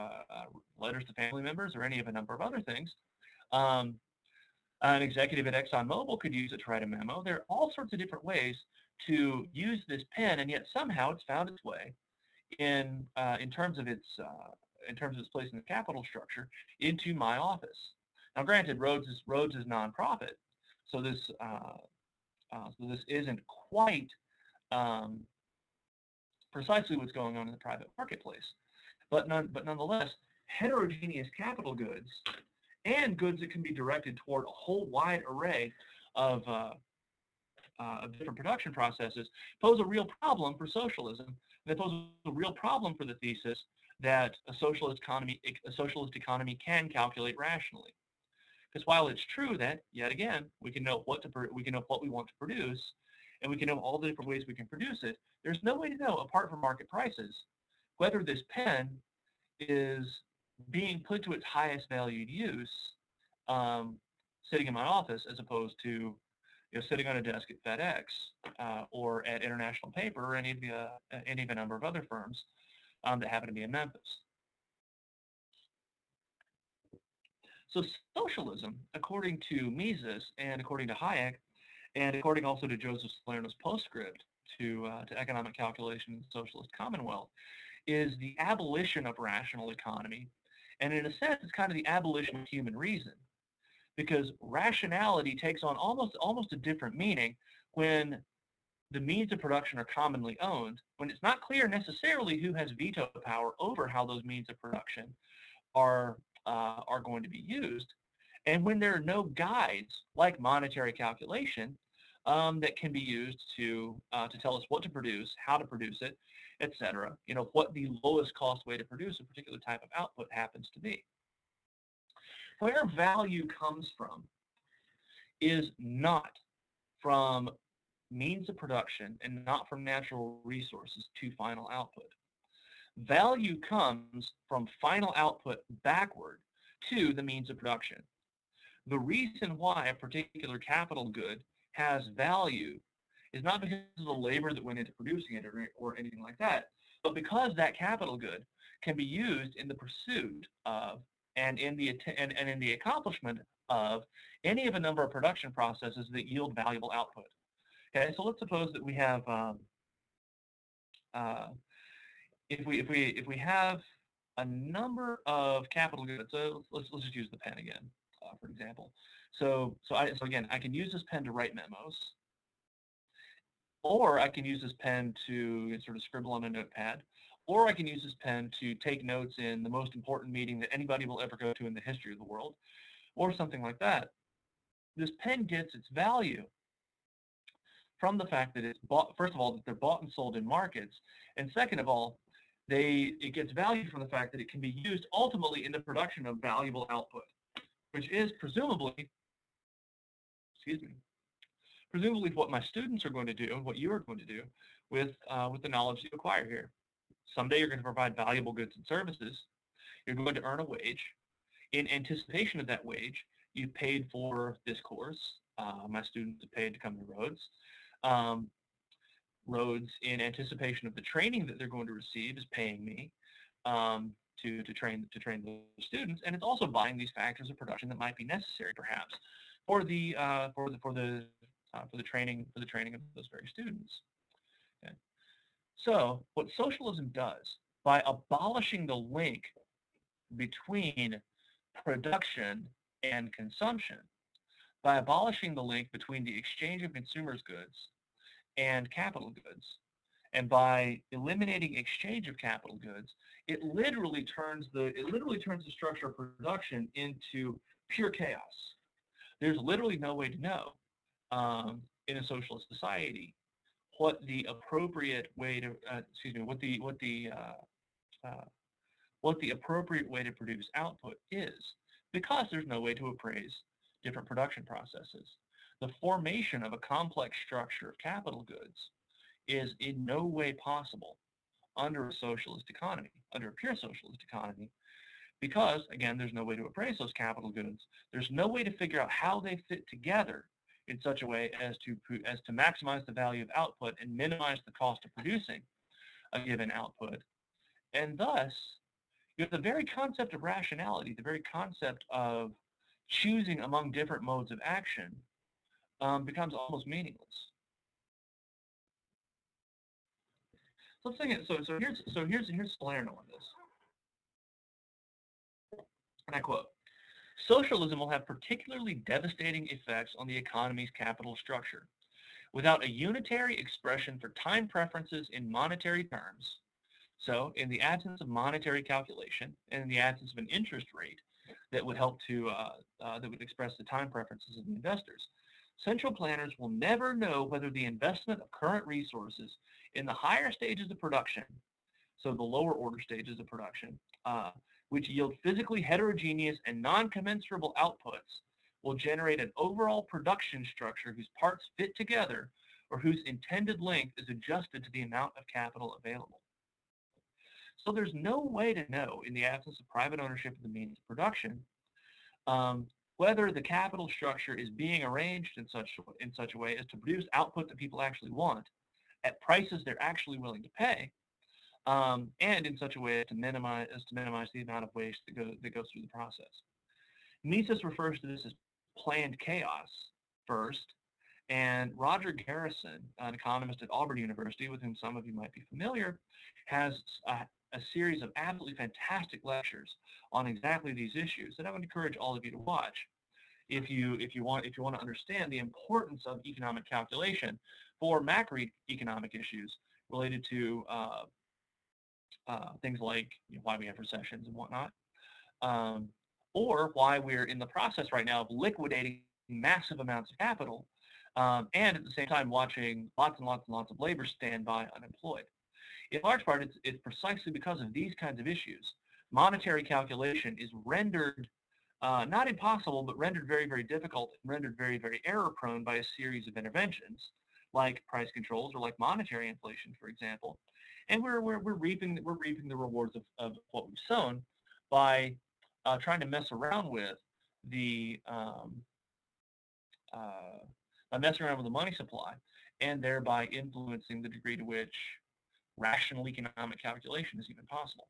Speaker 1: to family members or any of a number of other things. Um, an executive at ExxonMobil could use it to write a memo. There are all sorts of different ways to use this pen, and yet somehow it's found its way in terms of its place in the capital structure into my office. Now, granted, Rhodes is nonprofit, so this isn't quite um, precisely what's going on in the private marketplace, but nonetheless, heterogeneous capital goods and goods that can be directed toward a whole wide array of different production processes pose a real problem for socialism. They pose a real problem for the thesis that a socialist economy can calculate rationally. Because while it's true that, yet again, we can know what we want to produce, and we can know all the different ways we can produce it, there's no way to know, apart from market prices, whether this pen is being put to its highest valued use sitting in my office, as opposed to sitting on a desk at FedEx or at International Paper or any of a number of other firms that happen to be in Memphis. So socialism, according to Mises and according to Hayek, and according also to Joseph Salerno's postscript to Economic Calculation in the Socialist Commonwealth, is the abolition of rational economy. And in a sense, it's kind of the abolition of human reason, because rationality takes on almost a different meaning when the means of production are commonly owned, when it's not clear necessarily who has veto power over how those means of production are going to be used, and when there are no guides like monetary calculation that can be used to tell us what to produce, how to produce it, etc. What the lowest cost way to produce a particular type of output happens to be. Where value comes from is not from means of production and not from natural resources to final output. Value comes from final output backward to the means of production. The reason why a particular capital good has value is not because of the labor that went into producing it or anything like that, but because that capital good can be used in the pursuit of and in the accomplishment of any of a number of production processes that yield valuable output. Okay, so let's suppose that we have uh, if we have a number of capital goods. So let's just use the pen again, for example. So again, I can use this pen to write memos, or I can use this pen to sort of scribble on a notepad, or I can use this pen to take notes in the most important meeting that anybody will ever go to in the history of the world, or something like that. This pen gets its value from the fact that it's bought, first of all, that they're bought and sold in markets, and second of all, it gets value from the fact that it can be used ultimately in the production of valuable output, which is presumably, excuse me, presumably what my students are going to do and what you are going to do with the knowledge you acquire here. Someday you're going to provide valuable goods and services. You're going to earn a wage. In anticipation of that wage, you paid for this course. My students have paid to come to Rhodes. Rhodes, in anticipation of the training that they're going to receive, is paying me to train the students, and it's also buying these factors of production that might be necessary, perhaps, for the training of those very students. Okay. So, what socialism does by abolishing the link between production and consumption, by abolishing the link between the exchange of consumers' goods and capital goods, and by eliminating exchange of capital goods, it literally turns the structure of production into pure chaos. There's literally no way to know in a socialist society what the appropriate way to what the appropriate way to produce output is, because there's no way to appraise different production processes. The formation of a complex structure of capital goods is in no way possible under a socialist economy, under a pure socialist economy, because, again, there's no way to appraise those capital goods. There's no way to figure out how they fit together in such a way as to maximize the value of output and minimize the cost of producing a given output. And thus, you have the very concept of rationality, the very concept of choosing among different modes of action becomes almost meaningless. So let's think it. Here's Salerno on this, and I quote: "Socialism will have particularly devastating effects on the economy's capital structure. Without a unitary expression for time preferences in monetary terms, so in the absence of monetary calculation and in the absence of an interest rate that would help to that would express the time preferences of the investors, central planners will never know whether the investment of current resources in the higher stages of production, so the lower order stages of production, which yield physically heterogeneous and non-commensurable outputs, will generate an overall production structure whose parts fit together or whose intended length is adjusted to the amount of capital available." So there's no way to know, in the absence of private ownership of the means of production, whether the capital structure is being arranged in such a way as to produce output that people actually want at prices they're actually willing to pay, and in such a way as to minimize the amount of waste that goes through the process. Mises refers to this as planned chaos first, and Roger Garrison, an economist at Auburn University, with whom some of you might be familiar, has a series of absolutely fantastic lectures on exactly these issues that I would encourage all of you to watch if you want to understand the importance of economic calculation for macroeconomic issues related to things like why we have recessions and whatnot, or why we're in the process right now of liquidating massive amounts of capital, and at the same time watching lots and lots and lots of labor stand by unemployed. In large part, it's precisely because of these kinds of issues. Monetary calculation is rendered not impossible, but rendered very, very difficult and rendered very, very error-prone by a series of interventions, like price controls or like monetary inflation, for example. And we're reaping the rewards of what we've sown by trying to mess around with the messing around with the money supply, and thereby influencing the degree to which rational economic calculation is even possible.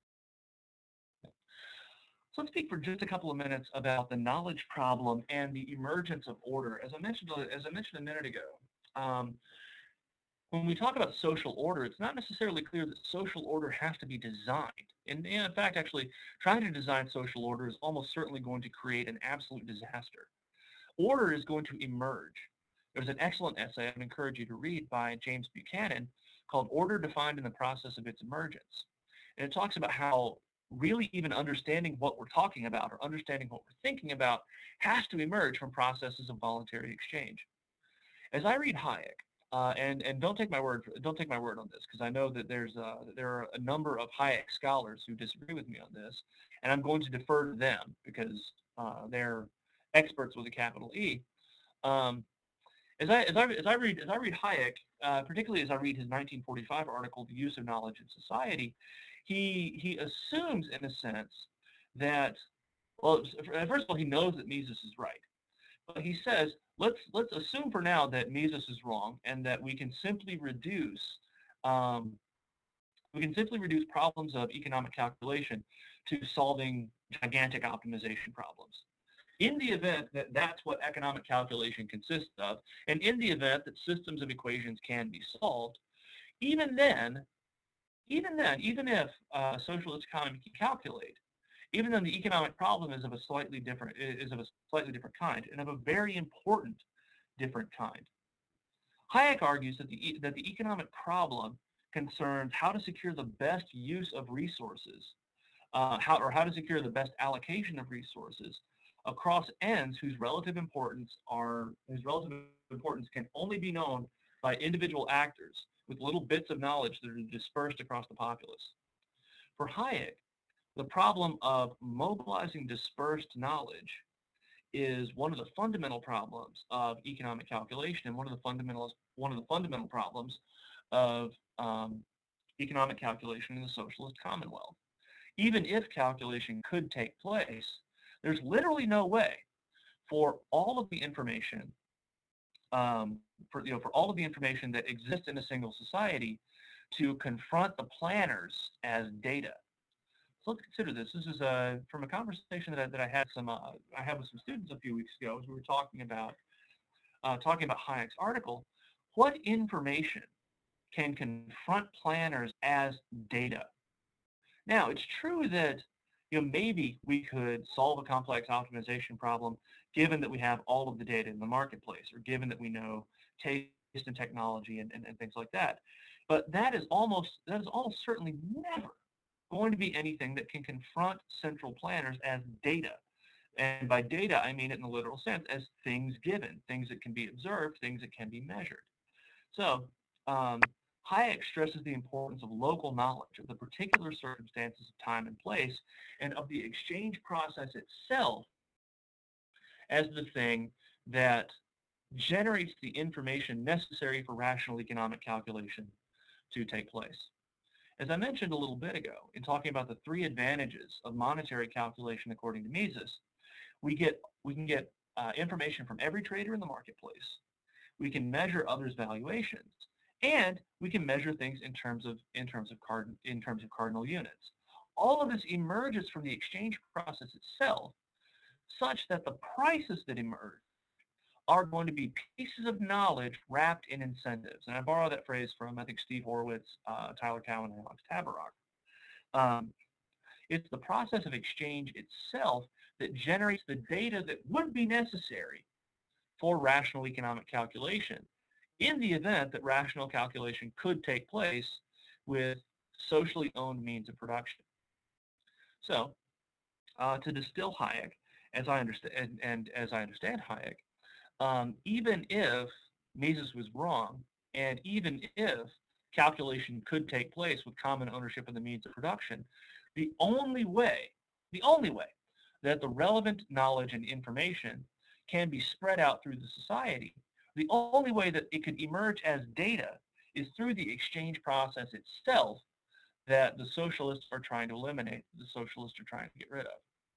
Speaker 1: So let's speak for just a couple of minutes about the knowledge problem and the emergence of order. As I mentioned a minute ago, when we talk about social order, it's not necessarily clear that social order has to be designed. And in fact, actually, trying to design social order is almost certainly going to create an absolute disaster. Order is going to emerge. There's an excellent essay I would encourage you to read by James Buchanan called Order Defined in the Process of Its Emergence. And it talks about how really even understanding what we're talking about or understanding what we're thinking about has to emerge from processes of voluntary exchange. As I read Hayek, and don't take my word on this, because I know that there are a number of Hayek scholars who disagree with me on this, and I'm going to defer to them because they're experts with a capital E. As I read Hayek, particularly as I read his 1945 article, "The Use of Knowledge in Society," he assumes in a sense that, well, first of all, he knows that Mises is right, but he says let's assume for now that Mises is wrong and that we can simply reduce problems of economic calculation to solving gigantic optimization problems. In the event that that's what economic calculation consists of, and in the event that systems of equations can be solved, even then, even if a socialist economy can calculate, even then the economic problem is of a slightly different kind and of a very important different kind. Hayek argues that the economic problem concerns how to secure the best use of resources, how to secure the best allocation of resources across ends whose relative importance can only be known by individual actors with little bits of knowledge that are dispersed across the populace. For Hayek, the problem of mobilizing dispersed knowledge is one of the fundamental problems of economic calculation and one of the fundamental problems of economic calculation in the socialist commonwealth. Even if calculation could take place, there's literally no way for all of the information for all of the information that exists in a single society to confront the planners as data. So let's consider this. This is from a conversation that I had with some students a few weeks ago as we were talking about Hayek's article. What information can confront planners as data? Now, it's true that maybe we could solve a complex optimization problem given that we have all of the data in the marketplace, or given that we know taste and technology and things like that. But that is almost certainly never going to be anything that can confront central planners as data. And by data, I mean it in the literal sense as things given, things that can be observed, things that can be measured. So Hayek stresses the importance of local knowledge of the particular circumstances of time and place and of the exchange process itself as the thing that generates the information necessary for rational economic calculation to take place. As I mentioned a little bit ago, in talking about the three advantages of monetary calculation according to Mises, we can get information from every trader in the marketplace. We can measure others' valuations, and we can measure things in terms of cardinal units. All of this emerges from the exchange process itself, such that the prices that emerge are going to be pieces of knowledge wrapped in incentives. And I borrow that phrase from, I think, Steve Horowitz, Tyler Cowen, and Alex Tabarrok. It's the process of exchange itself that generates the data that would be necessary for rational economic calculation in the event that rational calculation could take place with socially owned means of production. So, to distill Hayek, as I understand Hayek, even if Mises was wrong, and even if calculation could take place with common ownership of the means of production, the only way that the relevant knowledge and information can be spread out through the society. The only way that it could emerge as data is through the exchange process itself that the socialists are trying to eliminate, the socialists are trying to get rid of.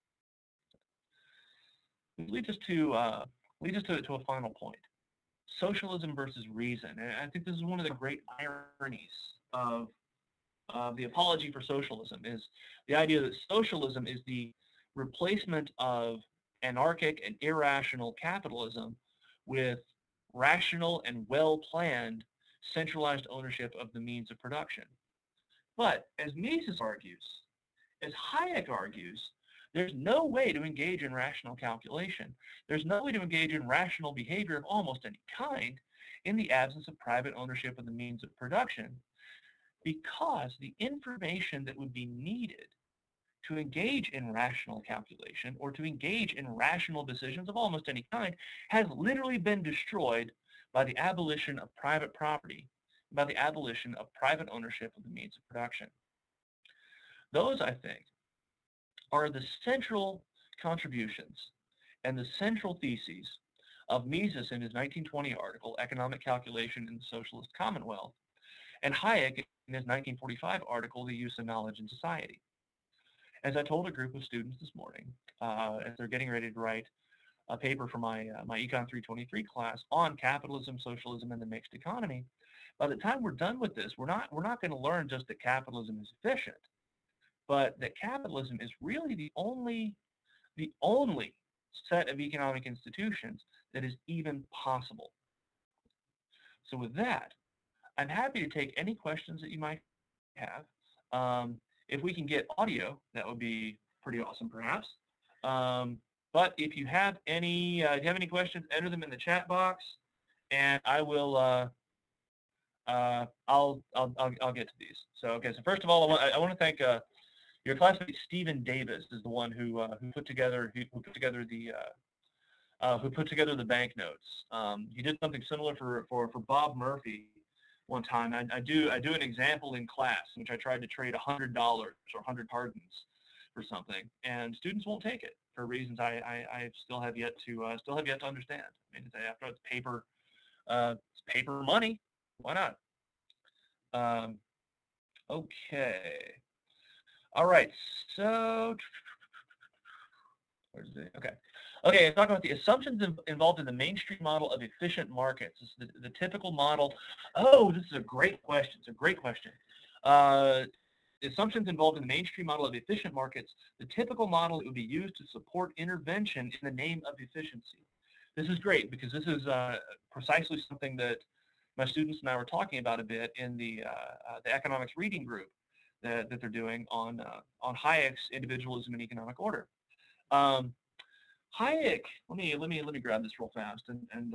Speaker 1: Which leads us to a final point. Socialism versus reason. And I think this is one of the great ironies of the apology for socialism is the idea that socialism is the replacement of anarchic and irrational capitalism with rational and well-planned centralized ownership of the means of production. But as Mises argues, as Hayek argues, there's no way to engage in rational calculation. There's no way to engage in rational behavior of almost any kind in the absence of private ownership of the means of production, because the information that would be needed to engage in rational calculation or to engage in rational decisions of almost any kind has literally been destroyed by the abolition of private property, by the abolition of private ownership of the means of production. Those, I think, are the central contributions and the central theses of Mises in his 1920 article, Economic Calculation in the Socialist Commonwealth, and Hayek in his 1945 article, The Use of Knowledge in Society. As I told a group of students this morning, as they're getting ready to write a paper for my Econ 323 class on capitalism, socialism, and the mixed economy, by the time we're done with this, we're not going to learn just that capitalism is efficient, but that capitalism is really the only set of economic institutions that is even possible. So with that, I'm happy to take any questions that you might have. If we can get audio, that would be pretty awesome, perhaps. But if you have any questions, enter them in the chat box, and I will. I'll get to these. So okay. So first of all, I want to thank your classmate Stephen Davis is the one who put together the banknotes. He did something similar for Bob Murphy one time. I do an example in class in which I tried to trade $100 or 100 pardons for something, and students won't take it for reasons I still have yet to understand. I mean, after it's paper money, why not? Okay. All right. So where's it? Okay. Okay, talking about the assumptions involved in the mainstream model of efficient markets. This is the typical model. Oh, this is a great question. It's a great question. The assumptions involved in the mainstream model of efficient markets, the typical model that would be used to support intervention in the name of efficiency. This is great because this is precisely something that my students and I were talking about a bit in the economics reading group that they're doing on Hayek's Individualism and Economic Order. Hayek, let me grab this real fast, and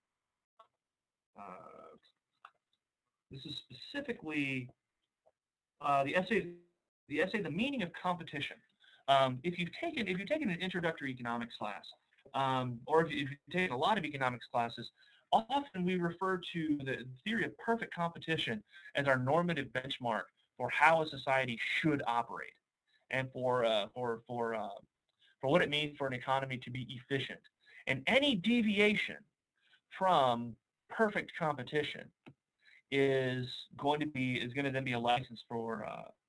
Speaker 1: this is specifically the essay, The Meaning of Competition. If you've taken an introductory economics class, or if you've taken a lot of economics classes, often we refer to the theory of perfect competition as our normative benchmark for how a society should operate, and for what it means for an economy to be efficient. And any deviation from perfect competition is going to then be a license for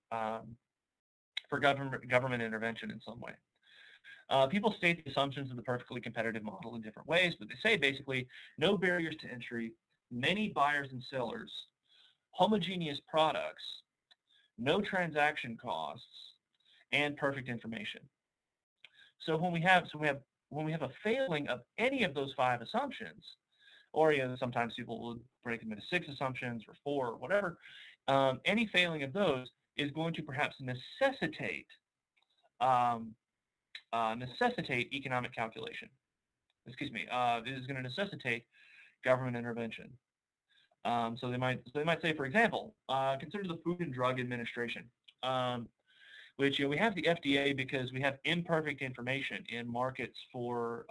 Speaker 1: government intervention in some way. People state the assumptions of the perfectly competitive model in different ways, but they say basically no barriers to entry, many buyers and sellers, homogeneous products, no transaction costs, and perfect information. So when we have a failing of any of those 5 assumptions, or sometimes people will break them into 6 assumptions or 4 or whatever, any failing of those is going to perhaps necessitate economic calculation. Excuse me, it is going to necessitate government intervention. So they might say, for example, consider the Food and Drug Administration, which we have the FDA because we have imperfect information in markets for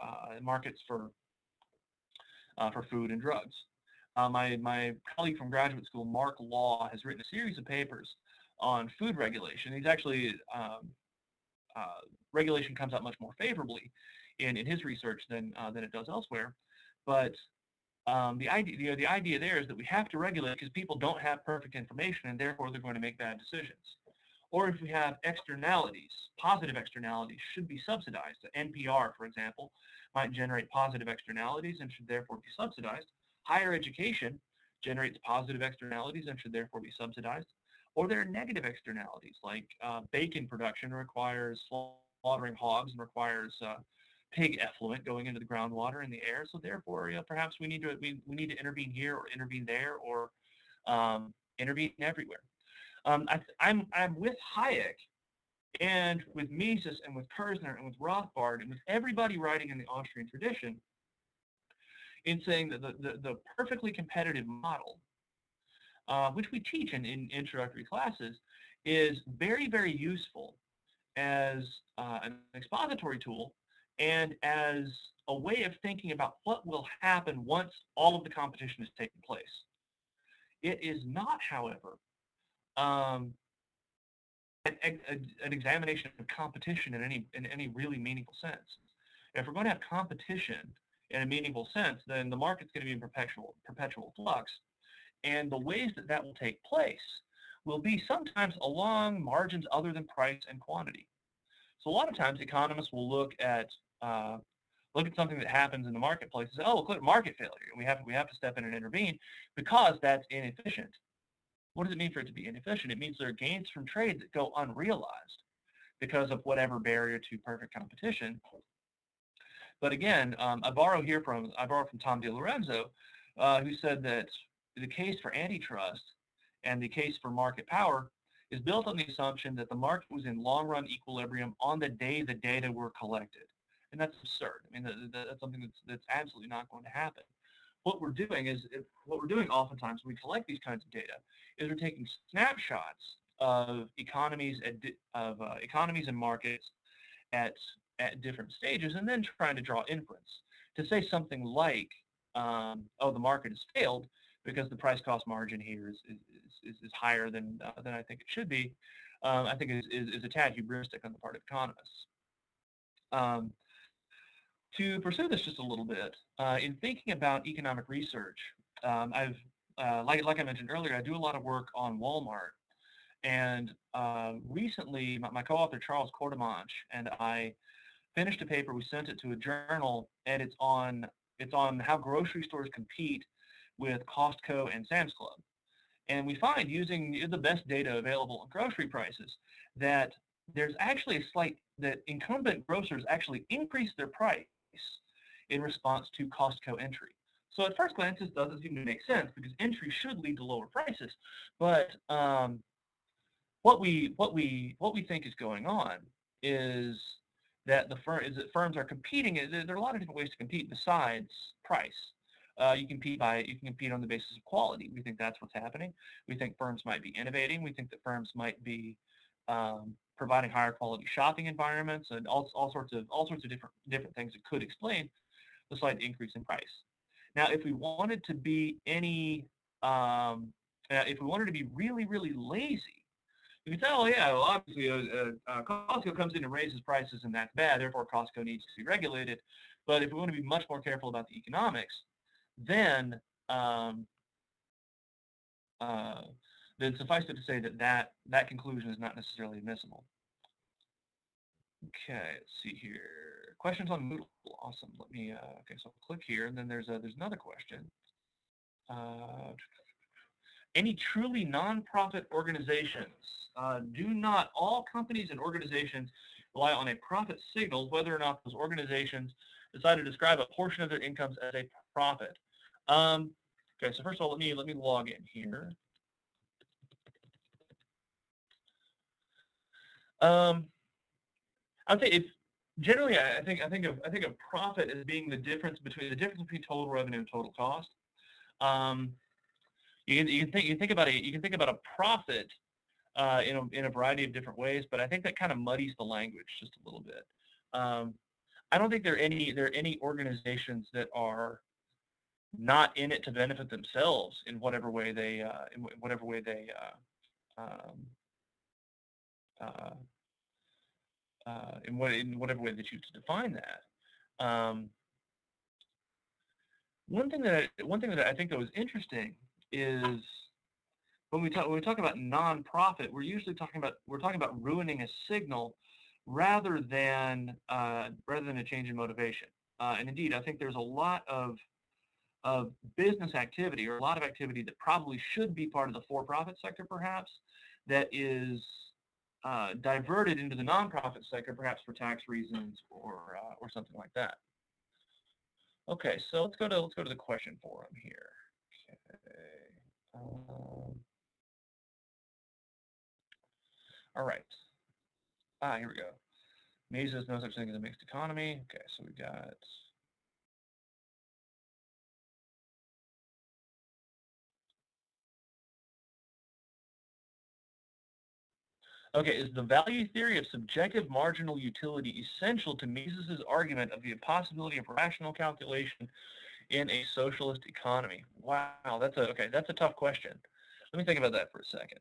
Speaker 1: food and drugs. My colleague from graduate school, Mark Law, has written a series of papers on food regulation. He's actually regulation comes out much more favorably in his research than it does elsewhere. But the idea there is that we have to regulate because people don't have perfect information and therefore they're going to make bad decisions. Or if we have externalities, positive externalities should be subsidized. NPR, for example, might generate positive externalities and should therefore be subsidized. Higher education generates positive externalities and should therefore be subsidized. Or there are negative externalities, like bacon production requires slaughtering hogs and requires pig effluent going into the groundwater and the air. So therefore, perhaps we need to intervene here or intervene there or intervene everywhere. I'm with Hayek and with Mises and with Kerzner and with Rothbard and with everybody writing in the Austrian tradition in saying that the perfectly competitive model, which we teach in introductory classes, is very, very useful as an expository tool and as a way of thinking about what will happen once all of the competition has taken place. It is not, however, an examination of competition in any really meaningful sense. If we're going to have competition in a meaningful sense, then the market's going to be in perpetual flux, and the ways that that will take place will be sometimes along margins other than price and quantity. So a lot of times economists will look at something that happens in the marketplace and say, oh, look, market failure, and we have to step in and intervene because that's inefficient. What does it mean for it to be inefficient? It means there are gains from trade that go unrealized because of whatever barrier to perfect competition. But again, I borrow from Tom DiLorenzo, who said that the case for antitrust and the case for market power is built on the assumption that the market was in long-run equilibrium on the day the data were collected. And that's absurd. I mean, that's something that's absolutely not going to happen. What we're doing oftentimes when we collect these kinds of data is we're taking snapshots of economies and markets at different stages and then trying to draw inference. To say something like, oh, the market has failed because the price-cost margin here is higher than I think it should be, I think is a tad hubristic on the part of economists. To pursue this just a little bit, in thinking about economic research, I've like I mentioned earlier, I do a lot of work on Walmart, and recently my co-author Charles Courtemanche and I finished a paper. We sent it to a journal, and it's on how grocery stores compete with Costco and Sam's Club. And we find, using the best data available on grocery prices, that there's actually that incumbent grocers actually increase their price in response to Costco entry. So at first glance, this doesn't seem to make sense because entry should lead to lower prices. But what we think is going on is that firms are competing. There are a lot of different ways to compete besides price. You can compete on the basis of quality. We think that's what's happening. We think firms might be innovating. We think that firms might be providing higher quality shopping environments and all sorts of different things that could explain the slight increase in price. Now, if we wanted to be really, really lazy, you could say, oh yeah, well, obviously Costco comes in and raises prices and that's bad, therefore Costco needs to be regulated. But if we want to be much more careful about the economics, then suffice it to say that conclusion is not necessarily admissible. Okay, let's see here. Questions on Moodle. Awesome. Let me. Okay, so I'll click here, and then there's another question. Any truly nonprofit organizations? Do not all companies and organizations rely on a profit signal, whether or not those organizations decide to describe a portion of their incomes as a profit? Okay, so first of all, let me log in here. I would say it's generally I think of profit as being the difference between total revenue and total cost. You can think about a profit in a variety of different ways, but I think that kind of muddies the language just a little bit. I don't think there are any organizations that are not in it to benefit themselves in whatever way they in whatever way they choose to define that. One thing that I think that was interesting is when we talk about nonprofit, we're talking about ruining a signal rather than a change in motivation. And indeed, I think there's a lot of business activity, or a lot of activity that probably should be part of the for-profit sector, perhaps, that is diverted into the nonprofit sector, perhaps for tax reasons or something like that. Okay, so let's go to the question forum here. Okay. All right. Here we go. Mises is no such thing as a mixed economy. Okay, so we got. Okay, is the value theory of subjective marginal utility essential to Mises's argument of the possibility of rational calculation in a socialist economy? Wow, that's a tough question. Let me think about that for a second.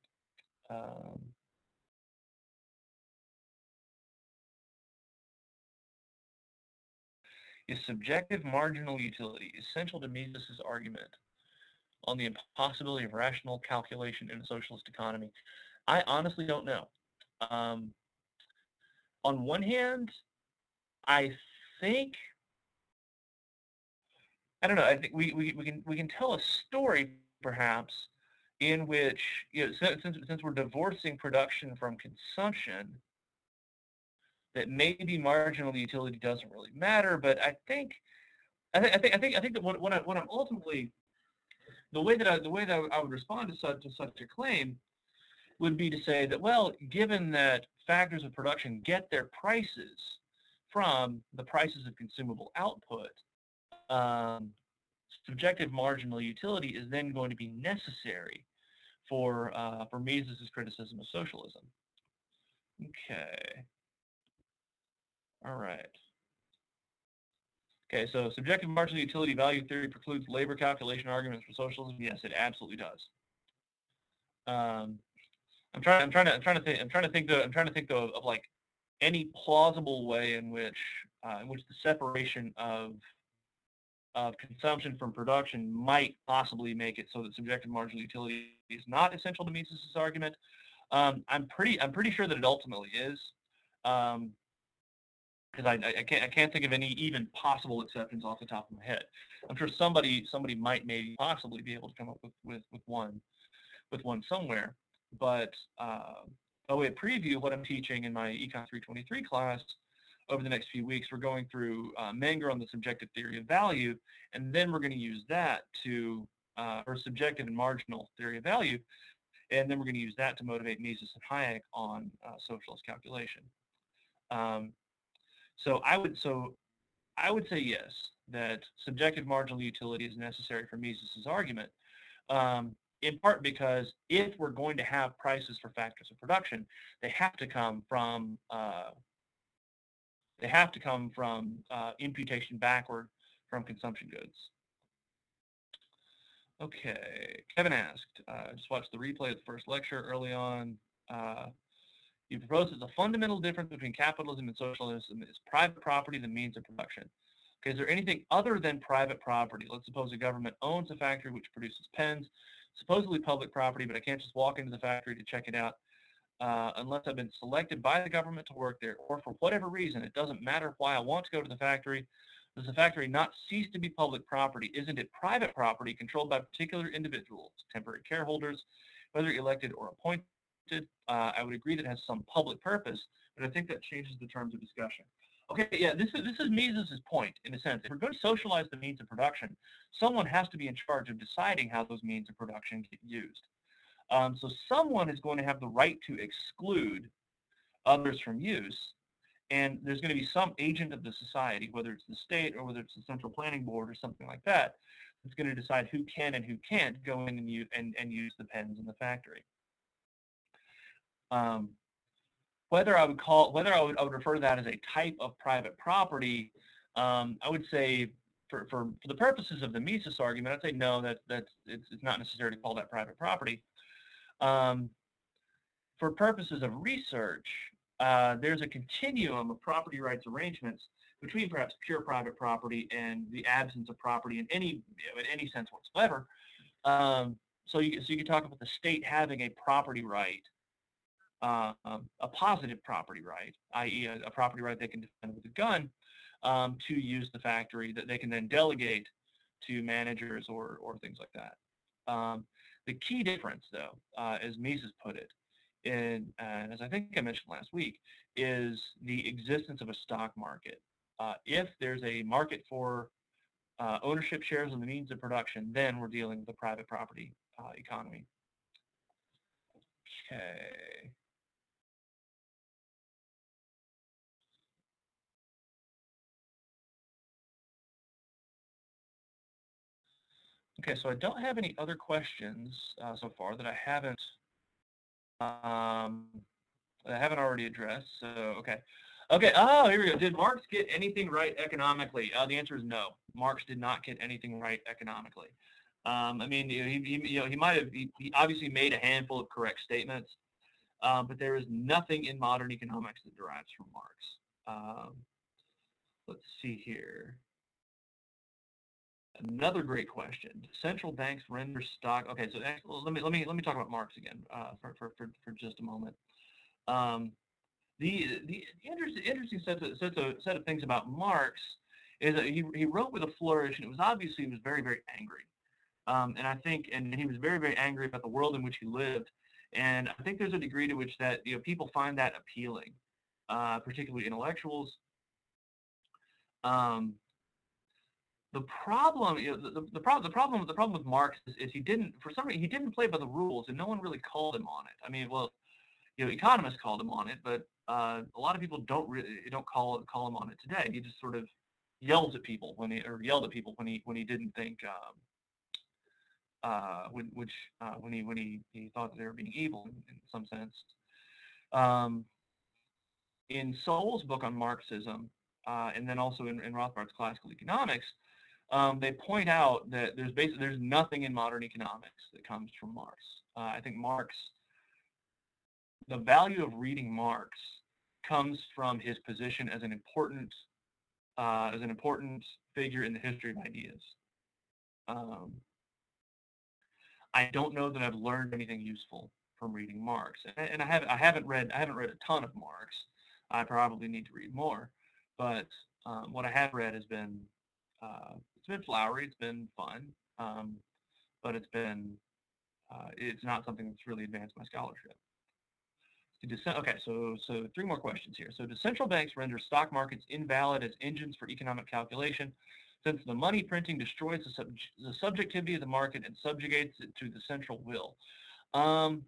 Speaker 1: Is subjective marginal utility essential to Mises's argument on the impossibility of rational calculation in a socialist economy? I honestly don't know. On one hand, I think I don't know. I think we can tell a story perhaps in which, you know, since we're divorcing production from consumption, that maybe marginal utility doesn't really matter. But I think that what I'm ultimately the way that I would respond to such a claim would be to say that, well, given that factors of production get their prices from the prices of consumable output, subjective marginal utility is then going to be necessary for Mises's criticism of socialism. Okay. All right. Okay, so subjective marginal utility value theory precludes labor calculation arguments for socialism. Yes, it absolutely does. I'm trying to think though of like any plausible way in which the separation of consumption from production might possibly make it so that subjective marginal utility is not essential to Mises's argument. I'm pretty sure that it ultimately is, because I can't think of any even possible exceptions off the top of my head. I'm sure somebody might maybe possibly be able to come up with one somewhere. But by way of preview, what I'm teaching in my Econ 323 class over the next few weeks, we're going through Menger on the subjective theory of value, and then we're going to use that or subjective and marginal theory of value, and then we're going to use that to motivate Mises and Hayek on socialist calculation. So I would say yes, that subjective marginal utility is necessary for Mises's argument. In part because if we're going to have prices for factors of production, they have to come from imputation backward from consumption goods. Okay, Kevin asked, just watched the replay of the first lecture early on. You proposed that the fundamental difference between capitalism and socialism is private property, the means of production. Okay, is there anything other than private property? Let's suppose a government owns a factory which produces pens, supposedly public property, but I can't just walk into the factory to check it out unless I've been selected by the government to work there, or for whatever reason, it doesn't matter why I want to go to the factory. Does the factory not cease to be public property? Isn't it private property controlled by particular individuals, temporary careholders, whether elected or appointed? I would agree that it has some public purpose, but I think that changes the terms of discussion. Okay, yeah, this is Mises's point, in a sense. If we're going to socialize the means of production, someone has to be in charge of deciding how those means of production get used. So someone is going to have the right to exclude others from use, and there's going to be some agent of the society, whether it's the state or whether it's the central planning board or something like that, that's going to decide who can and who can't go in and use the pens in the factory. Whether I would refer to that as a type of private property, I would say for the purposes of the Mises argument, I'd say no, it's not necessary to call that private property. For purposes of research, there's a continuum of property rights arrangements between perhaps pure private property and the absence of property in any sense whatsoever. So you can talk about the state having a property right, a positive property right, i.e. a property right they can defend with a gun, to use the factory that they can then delegate to managers or things like that. The key difference, though, as Mises put it, and as I think I mentioned last week, is the existence of a stock market. If there's a market for ownership shares of the means of production, then we're dealing with a private property economy. Okay. Okay, so I don't have any other questions so far um, that I haven't already addressed. So okay, okay. Oh, here we go. Did Marx get anything right economically? The answer is no. Marx did not get anything right economically. I mean, he obviously made a handful of correct statements, but there is nothing in modern economics that derives from Marx. Um, let's see here. Another great question. Central banks render stock. Okay, so let me talk about Marx again for just a moment. Um, the interesting set of things about Marx is that he wrote with a flourish, and it was obviously he was very very angry. And I think and he was very very angry about the world in which he lived. And I think there's a degree to which that people find that appealing, particularly intellectuals. Um, the problem, the problem with Marx is he didn't, for some reason, he didn't play by the rules, and no one really called him on it. I mean, well, economists called him on it, but a lot of people don't call him on it today. He just sort of yelled at people when he didn't think when he thought that they were being evil in some sense. Um, in Sowell's book on Marxism, and then also in Rothbard's Classical Economics, they point out that there's nothing in modern economics that comes from Marx. I think the value of reading Marx comes from his position as an important figure in the history of ideas. Um, I don't know that I've learned anything useful from reading Marx, and I haven't read a ton of Marx. I probably need to read more, but what I have read has been it's been flowery, it's been fun, but it's not something that's really advanced my scholarship. Okay, so three more questions here. So do central banks render stock markets invalid as engines for economic calculation, since the money printing destroys the subjectivity of the market and subjugates it to the central will? Um,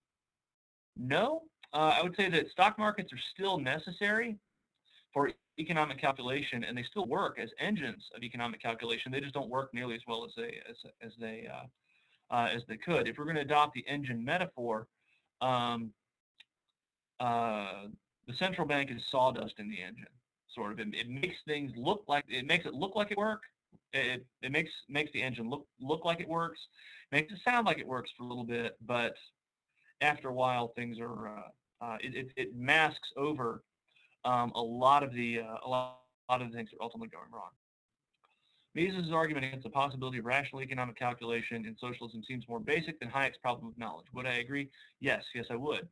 Speaker 1: no, I would say that stock markets are still necessary for economic calculation, and they still work as engines of economic calculation. They just don't work nearly as well as they could. If we're going to adopt the engine metaphor, um, uh, the central bank is sawdust in the engine. Sort of, it makes things look like it works. It makes the engine look like it works. Makes it sound like it works for a little bit, but after a while, things are it masks over a lot of the things that are ultimately going wrong. Mises' argument against the possibility of rational economic calculation in socialism seems more basic than Hayek's problem of knowledge. Would I agree? Yes, I would.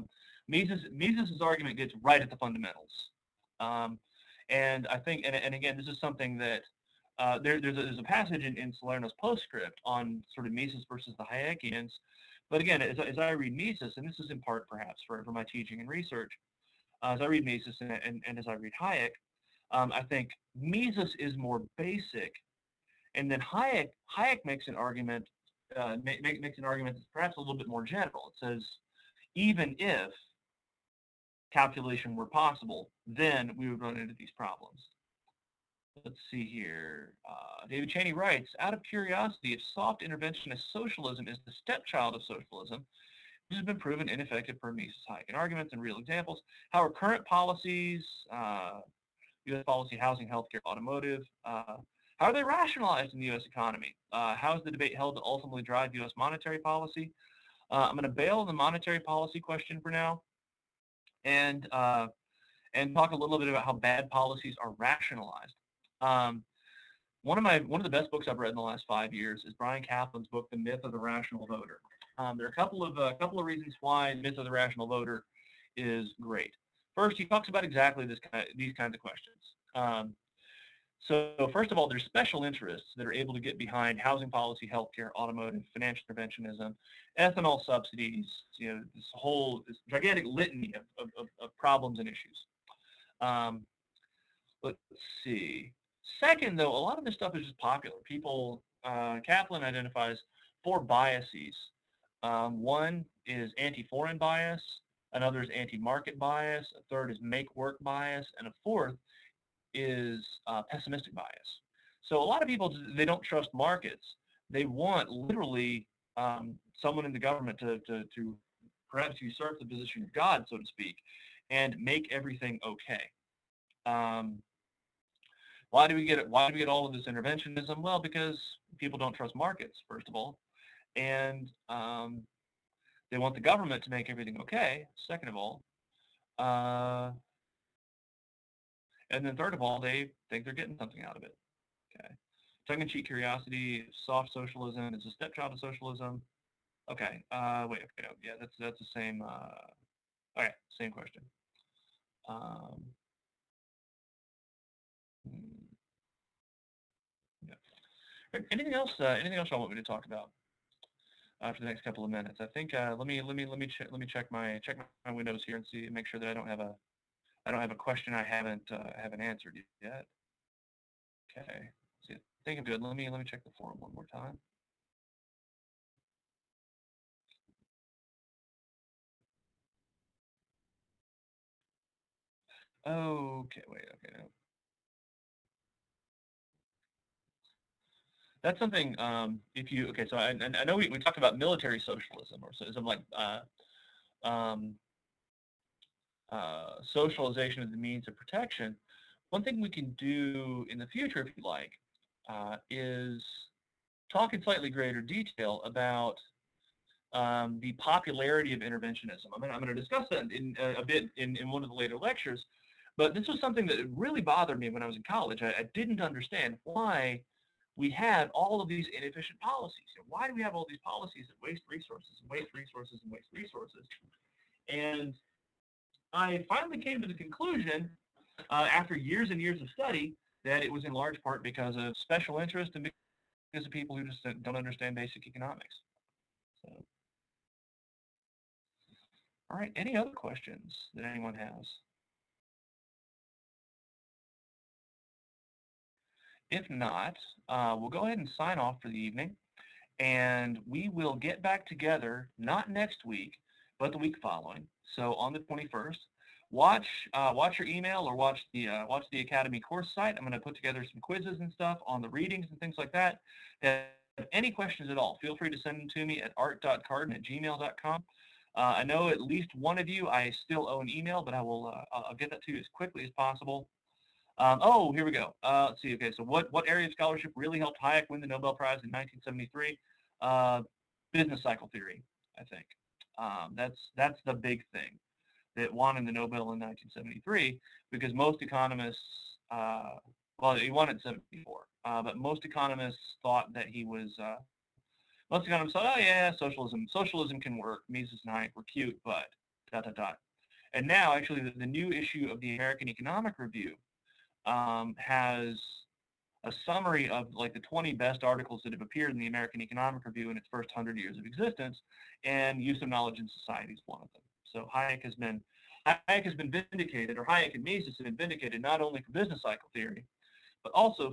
Speaker 1: Mises' argument gets right at the fundamentals. Um, and I think, and again, this is something that there's a passage in Salerno's postscript on sort of Mises versus the Hayekians. But again, as I read Mises, and this is in part perhaps for my teaching and research, as I read Mises and as I read Hayek, I think Mises is more basic, and then Hayek makes an argument makes an argument that's perhaps a little bit more general. It says, even if calculation were possible, then we would run into these problems. Let's see here. David Cheney writes, out of curiosity, if soft interventionist socialism is the stepchild of socialism, this has been proven ineffective per Mises Hayek arguments and real examples. How are current policies, U.S. policy, housing, healthcare, automotive, how are they rationalized in the U.S. economy? How is the debate held to ultimately drive U.S. monetary policy? I'm going to bail on the monetary policy question for now. and talk a little bit about how bad policies are rationalized. Um, one of the best books I've read in the last 5 years is Brian Kaplan's book, The Myth of the Rational Voter. There are a couple of reasons why The Myth of the Rational Voter is great. First, he talks about exactly these kinds of questions. So first of all, there's special interests that are able to get behind housing policy, healthcare, automotive, financial interventionism, ethanol subsidies, this gigantic litany of problems and issues. Um, let's see. Second, though, a lot of this stuff is just popular. Kaplan identifies four biases. One is anti-foreign bias, another is anti-market bias, a third is make-work bias, and a fourth is pessimistic bias. So a lot of people, they don't trust markets. They want literally someone in the government to perhaps usurp the position of God, so to speak, and make everything okay. Um, why do we get all of this interventionism? Well, because people don't trust markets, first of all, and they want the government to make everything okay, second of all, uh, and then third of all, they think they're getting something out of it. Okay. Tongue-in-cheek curiosity, soft socialism is a stepchild of socialism. Okay. Wait. Okay. Yeah, that's the same. Okay, same question. Um, hmm, yeah. Anything else? Anything else y'all want me to talk about for the next couple of minutes? I think let me check my windows here and make sure that I don't have a question I haven't answered yet. Okay. See, I think I'm good. Let me check the forum one more time. Okay. Wait. Okay. No. That's something. If you okay, so I know we talked about military socialism or something like um, socialization as the means of protection. One thing we can do in the future, if you like, is talk in slightly greater detail about the popularity of interventionism. I'm going to discuss that in a bit in one of the later lectures, but this was something that really bothered me when I was in college. I didn't understand why we had all of these inefficient policies. Why do we have all these policies that waste resources and waste resources and waste resources? And I finally came to the conclusion, after years and years of study, that it was in large part because of special interest and because of people who just don't understand basic economics. So, all right, any other questions that anyone has? If not, we'll go ahead and sign off for the evening, and we will get back together not next week, but the week following. So on the 21st, watch your email or watch the Academy course site. I'm going to put together some quizzes and stuff on the readings and things like that. If you have any questions at all, feel free to send them to me at art.carden@gmail.com. I know at least one of you I still owe an email, but I'll get that to you as quickly as possible. Oh, here we go. Let's see. Okay, so what area of scholarship really helped Hayek win the Nobel Prize in 1973? Uh, business cycle theory, I think. That's the big thing that won him the Nobel in 1973 because most economists, well, he won it in 74, but most economists thought that he was. Most economists thought, oh yeah, socialism can work. Mises and Hayek were cute, but dot dot dot. And now, actually, the new issue of the American Economic Review has a summary of like the 20 best articles that have appeared in the American Economic Review in its first 100 years of existence, and use of knowledge in society is one of them. So Hayek has been vindicated, or Hayek and Mises have been vindicated not only for business cycle theory, but also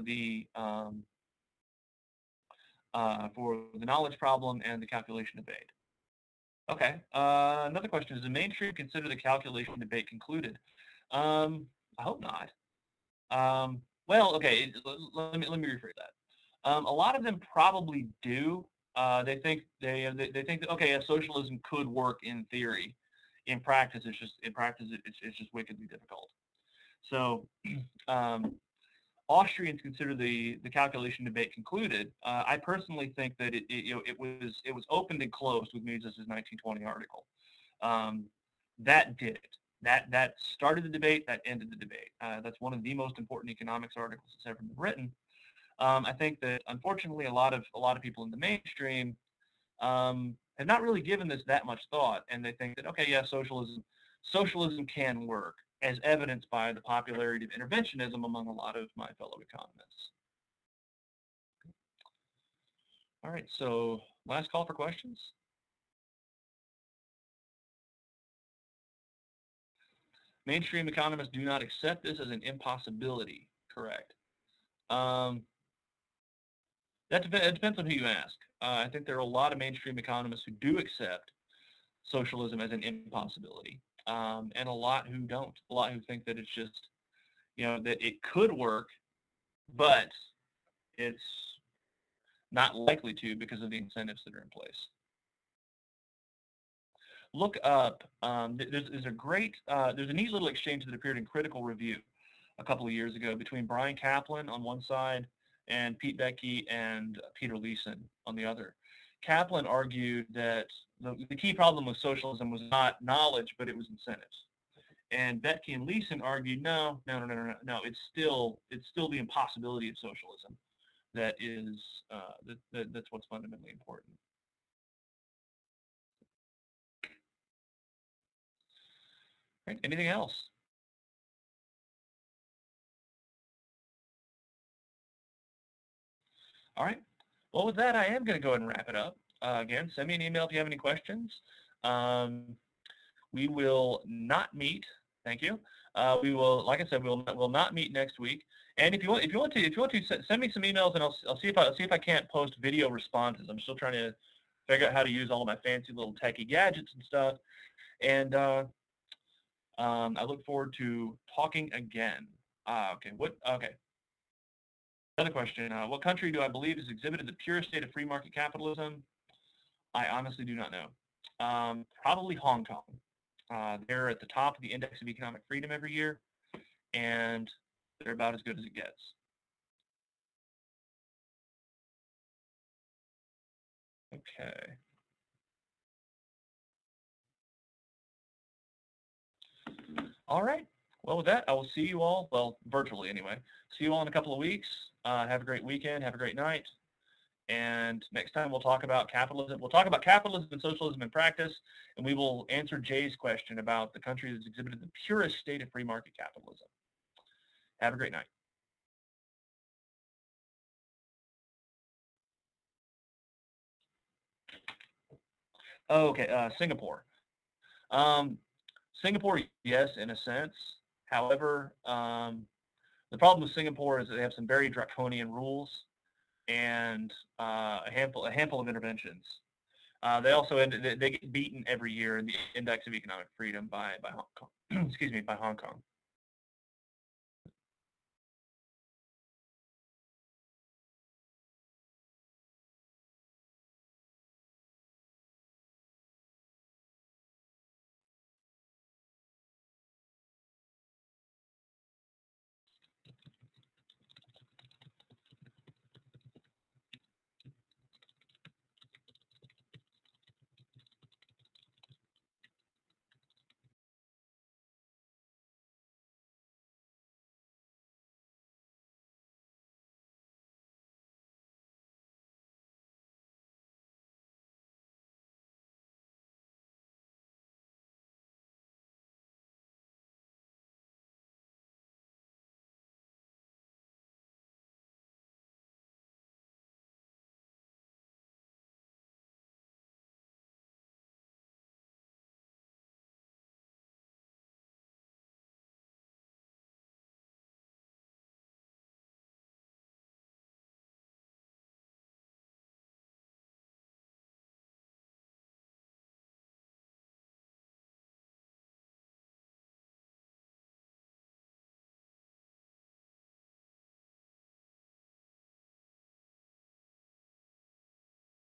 Speaker 1: for the knowledge problem and the calculation debate. Okay. Another question: is the mainstream consider the calculation debate concluded? I hope not. Well, okay. Let me rephrase that. A lot of them probably do. They think that okay, socialism could work in theory. In practice, it's just wickedly difficult. So, um, Austrians consider the calculation debate concluded. I personally think that it was opened and closed with Mises' 1920 article. Um, that did it. That started the debate. That ended the debate. That's one of the most important economics articles that's ever been written. I think that unfortunately a lot of people in the mainstream have not really given this that much thought, and they think that okay, yeah, socialism can work, as evidenced by the popularity of interventionism among a lot of my fellow economists. All right, so last call for questions. Mainstream economists do not accept this as an impossibility. Correct. Um, it depends on who you ask. I think there are a lot of mainstream economists who do accept socialism as an impossibility, and a lot who don't. A lot who think that it's just, that it could work, but it's not likely to because of the incentives that are in place. Look up. There's a neat little exchange that appeared in Critical Review a couple of years ago between Bryan Caplan on one side and Pete Boettke and Peter Leeson on the other. Caplan argued that the key problem with socialism was not knowledge, but it was incentives. And Boettke and Leeson argued, no, it's still the impossibility of socialism that is that's what's fundamentally important. Right. Anything else? All right. Well, with that, I am going to go ahead and wrap it up. Again, send me an email if you have any questions. Um, we will not meet. Thank you. We will, like I said, we'll not meet next week. And if you want to send me some emails, and I'll see if I can't post video responses. I'm still trying to figure out how to use all of my fancy little techie gadgets and stuff. And I look forward to talking again. Okay. Okay. Another question. What country do I believe has exhibited the purest state of free market capitalism? I honestly do not know. Probably Hong Kong. They're at the top of the Index of Economic Freedom every year, and they're about as good as it gets. Okay. All right. Well, with that, I will see you all, well, virtually anyway. See you all in a couple of weeks. Have a great weekend. Have a great night. And next time we'll talk about capitalism. We'll talk about capitalism and socialism in practice, and we will answer Jay's question about the country that's exhibited the purest state of free market capitalism. Have a great night. Okay, Singapore. Um, Singapore, yes, in a sense. However, the problem with Singapore is that they have some very draconian rules and a handful of interventions. They also they get beaten every year in the Index of Economic Freedom by Hong Kong. Excuse me, by Hong Kong.